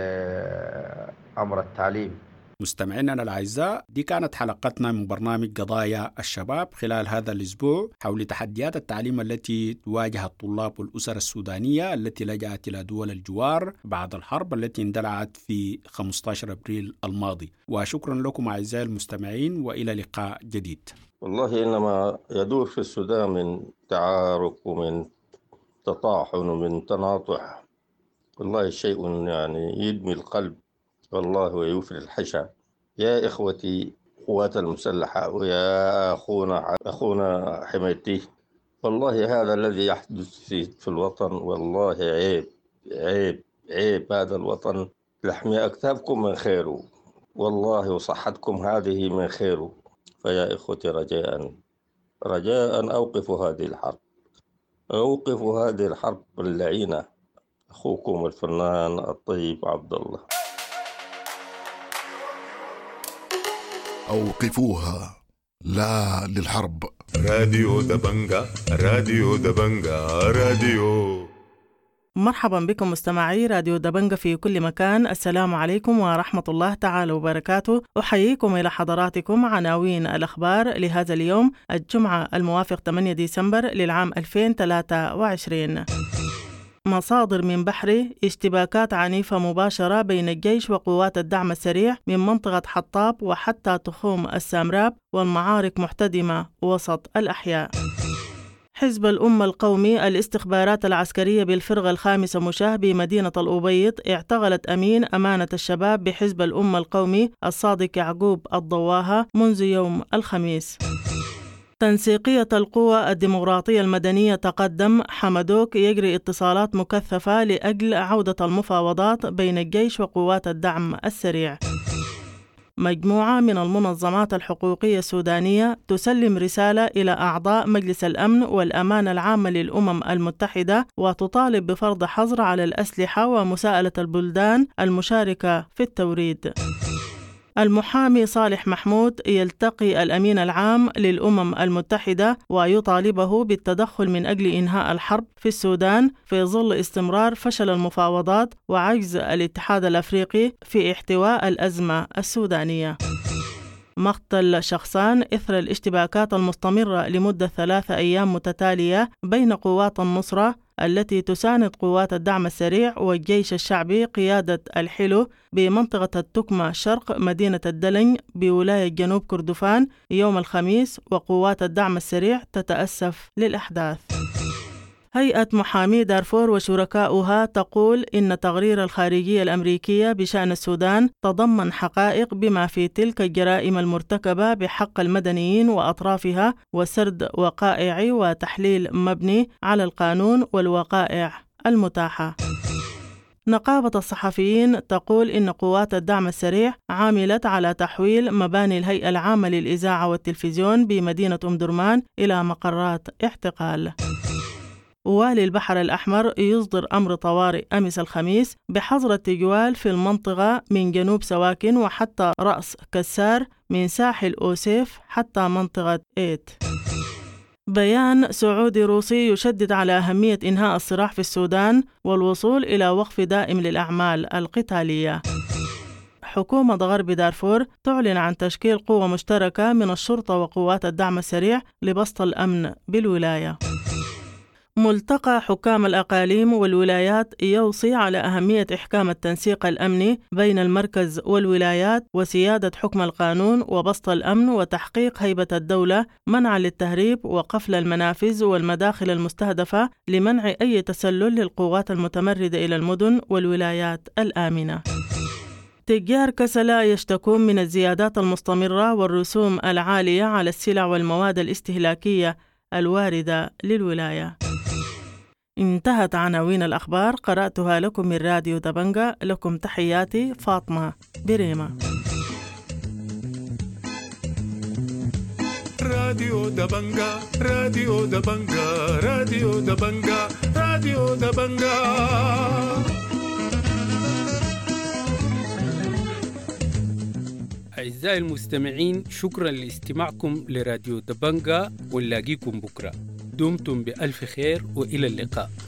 B: أمر التعليم.
C: مستمعينا الأعزاء، دي كانت حلقتنا من برنامج قضايا الشباب خلال هذا الأسبوع حول تحديات التعليم التي تواجه الطلاب والأسر السودانية التي لجأت إلى دول الجوار بعد الحرب التي اندلعت في 15 أبريل الماضي. وشكرا لكم أعزائي المستمعين، وإلى لقاء جديد.
V: والله إنما يدور في السودان من تعارك ومن تطاحن ومن تناطح، والله شيء يعني يدمي القلب والله ويوفر الحشا. يا إخوتي قوات المسلحة ويا أخونا حميتي، والله هذا الذي يحدث في الوطن والله عيب عيب عيب. هذا الوطن لحمي أكتافكم من خيره والله، وصحتكم هذه من خيره. فيا إخوتي رجاء أوقفوا هذه الحرب، أوقفوا هذه الحرب اللعينة. أخوكم الفنان الطيب عبد الله.
O: أوقفوها، لا للحرب.
A: راديو دبنجا، راديو دبنجا، راديو.
W: مرحبا بكم مستمعي راديو دبنجا في كل مكان. السلام عليكم ورحمة الله تعالى وبركاته. أحييكم إلى حضراتكم عناوين الأخبار لهذا اليوم الجمعة الموافق 8 ديسمبر للعام 2023. مصادر من بحري: اشتباكات عنيفة مباشرة بين الجيش وقوات الدعم السريع من منطقة حطاب وحتى تخوم السامراب، والمعارك محتدمة وسط الأحياء. حزب الأمة القومي الاستخبارات العسكرية بالفرقة الخامسة مشاه بمدينة الأبيض اعتقلت أمين أمانة الشباب بحزب الأمة القومي الصادق يعقوب الضواها منذ يوم الخميس. تنسيقية القوى الديمقراطية المدنية تقدم حمدوك يجري اتصالات مكثفة لأجل عودة المفاوضات بين الجيش وقوات الدعم السريع. مجموعة من المنظمات الحقوقية السودانية تسلم رسالة إلى أعضاء مجلس الأمن والأمان العامة للأمم المتحدة وتطالب بفرض حظر على الأسلحة ومساءلة البلدان المشاركة في التوريد. المحامي صالح محمود يلتقي الأمين العام للأمم المتحدة ويطالبه بالتدخل من أجل إنهاء الحرب في السودان في ظل استمرار فشل المفاوضات وعجز الاتحاد الأفريقي في احتواء الأزمة السودانية. مقتل شخصان إثر الاشتباكات المستمرة لمدة 3 أيام متتالية بين قوات النصرة التي تساند قوات الدعم السريع والجيش الشعبي قيادة الحلو بمنطقة التكمة شرق مدينة الدلن بولاية جنوب كردفان يوم الخميس، وقوات الدعم السريع تتأسف للأحداث. هيئة محامي دارفور وشركاؤها تقول إن تقرير الخارجية الأمريكية بشأن السودان تضمن حقائق بما في تلك الجرائم المرتكبة بحق المدنيين وأطرافها وسرد وقائع وتحليل مبني على القانون والوقائع المتاحة. نقابة الصحفيين تقول إن قوات الدعم السريع عاملت على تحويل مباني الهيئة العامة للإذاعة والتلفزيون بمدينة أم درمان إلى مقرات احتقال. والي البحر الأحمر يصدر أمر طوارئ أمس الخميس بحظر التجوال في المنطقة من جنوب سواكن وحتى رأس كسار من ساحل أوسيف حتى منطقة إيت. بيان سعودي روسي يشدد على أهمية إنهاء الصراع في السودان والوصول إلى وقف دائم للأعمال القتالية. حكومة غرب دارفور تعلن عن تشكيل قوة مشتركة من الشرطة وقوات الدعم السريع لبسط الأمن بالولاية. ملتقى حكام الأقاليم والولايات يوصي على أهمية إحكام التنسيق الأمني بين المركز والولايات وسيادة حكم القانون وبسط الأمن وتحقيق هيبة الدولة منعا للتهريب وقفل المنافذ والمداخل المستهدفة لمنع أي تسلل للقوات المتمردة إلى المدن والولايات الآمنة. تجار كسلا يشتكون من الزيادات المستمرة والرسوم العالية على السلع والمواد الاستهلاكية الواردة للولاية. انتهت عناوين الأخبار، قرأتها لكم من راديو دبنجا. لكم تحياتي فاطمة بريمة.
A: راديو دبنجا راديو دبنجا راديو دبنجا راديو دبنجا.
C: أعزائي المستمعين، شكرا لاستماعكم لراديو دبنجا، ونلاقيكم بكرة. دمتم بألف خير وإلى اللقاء.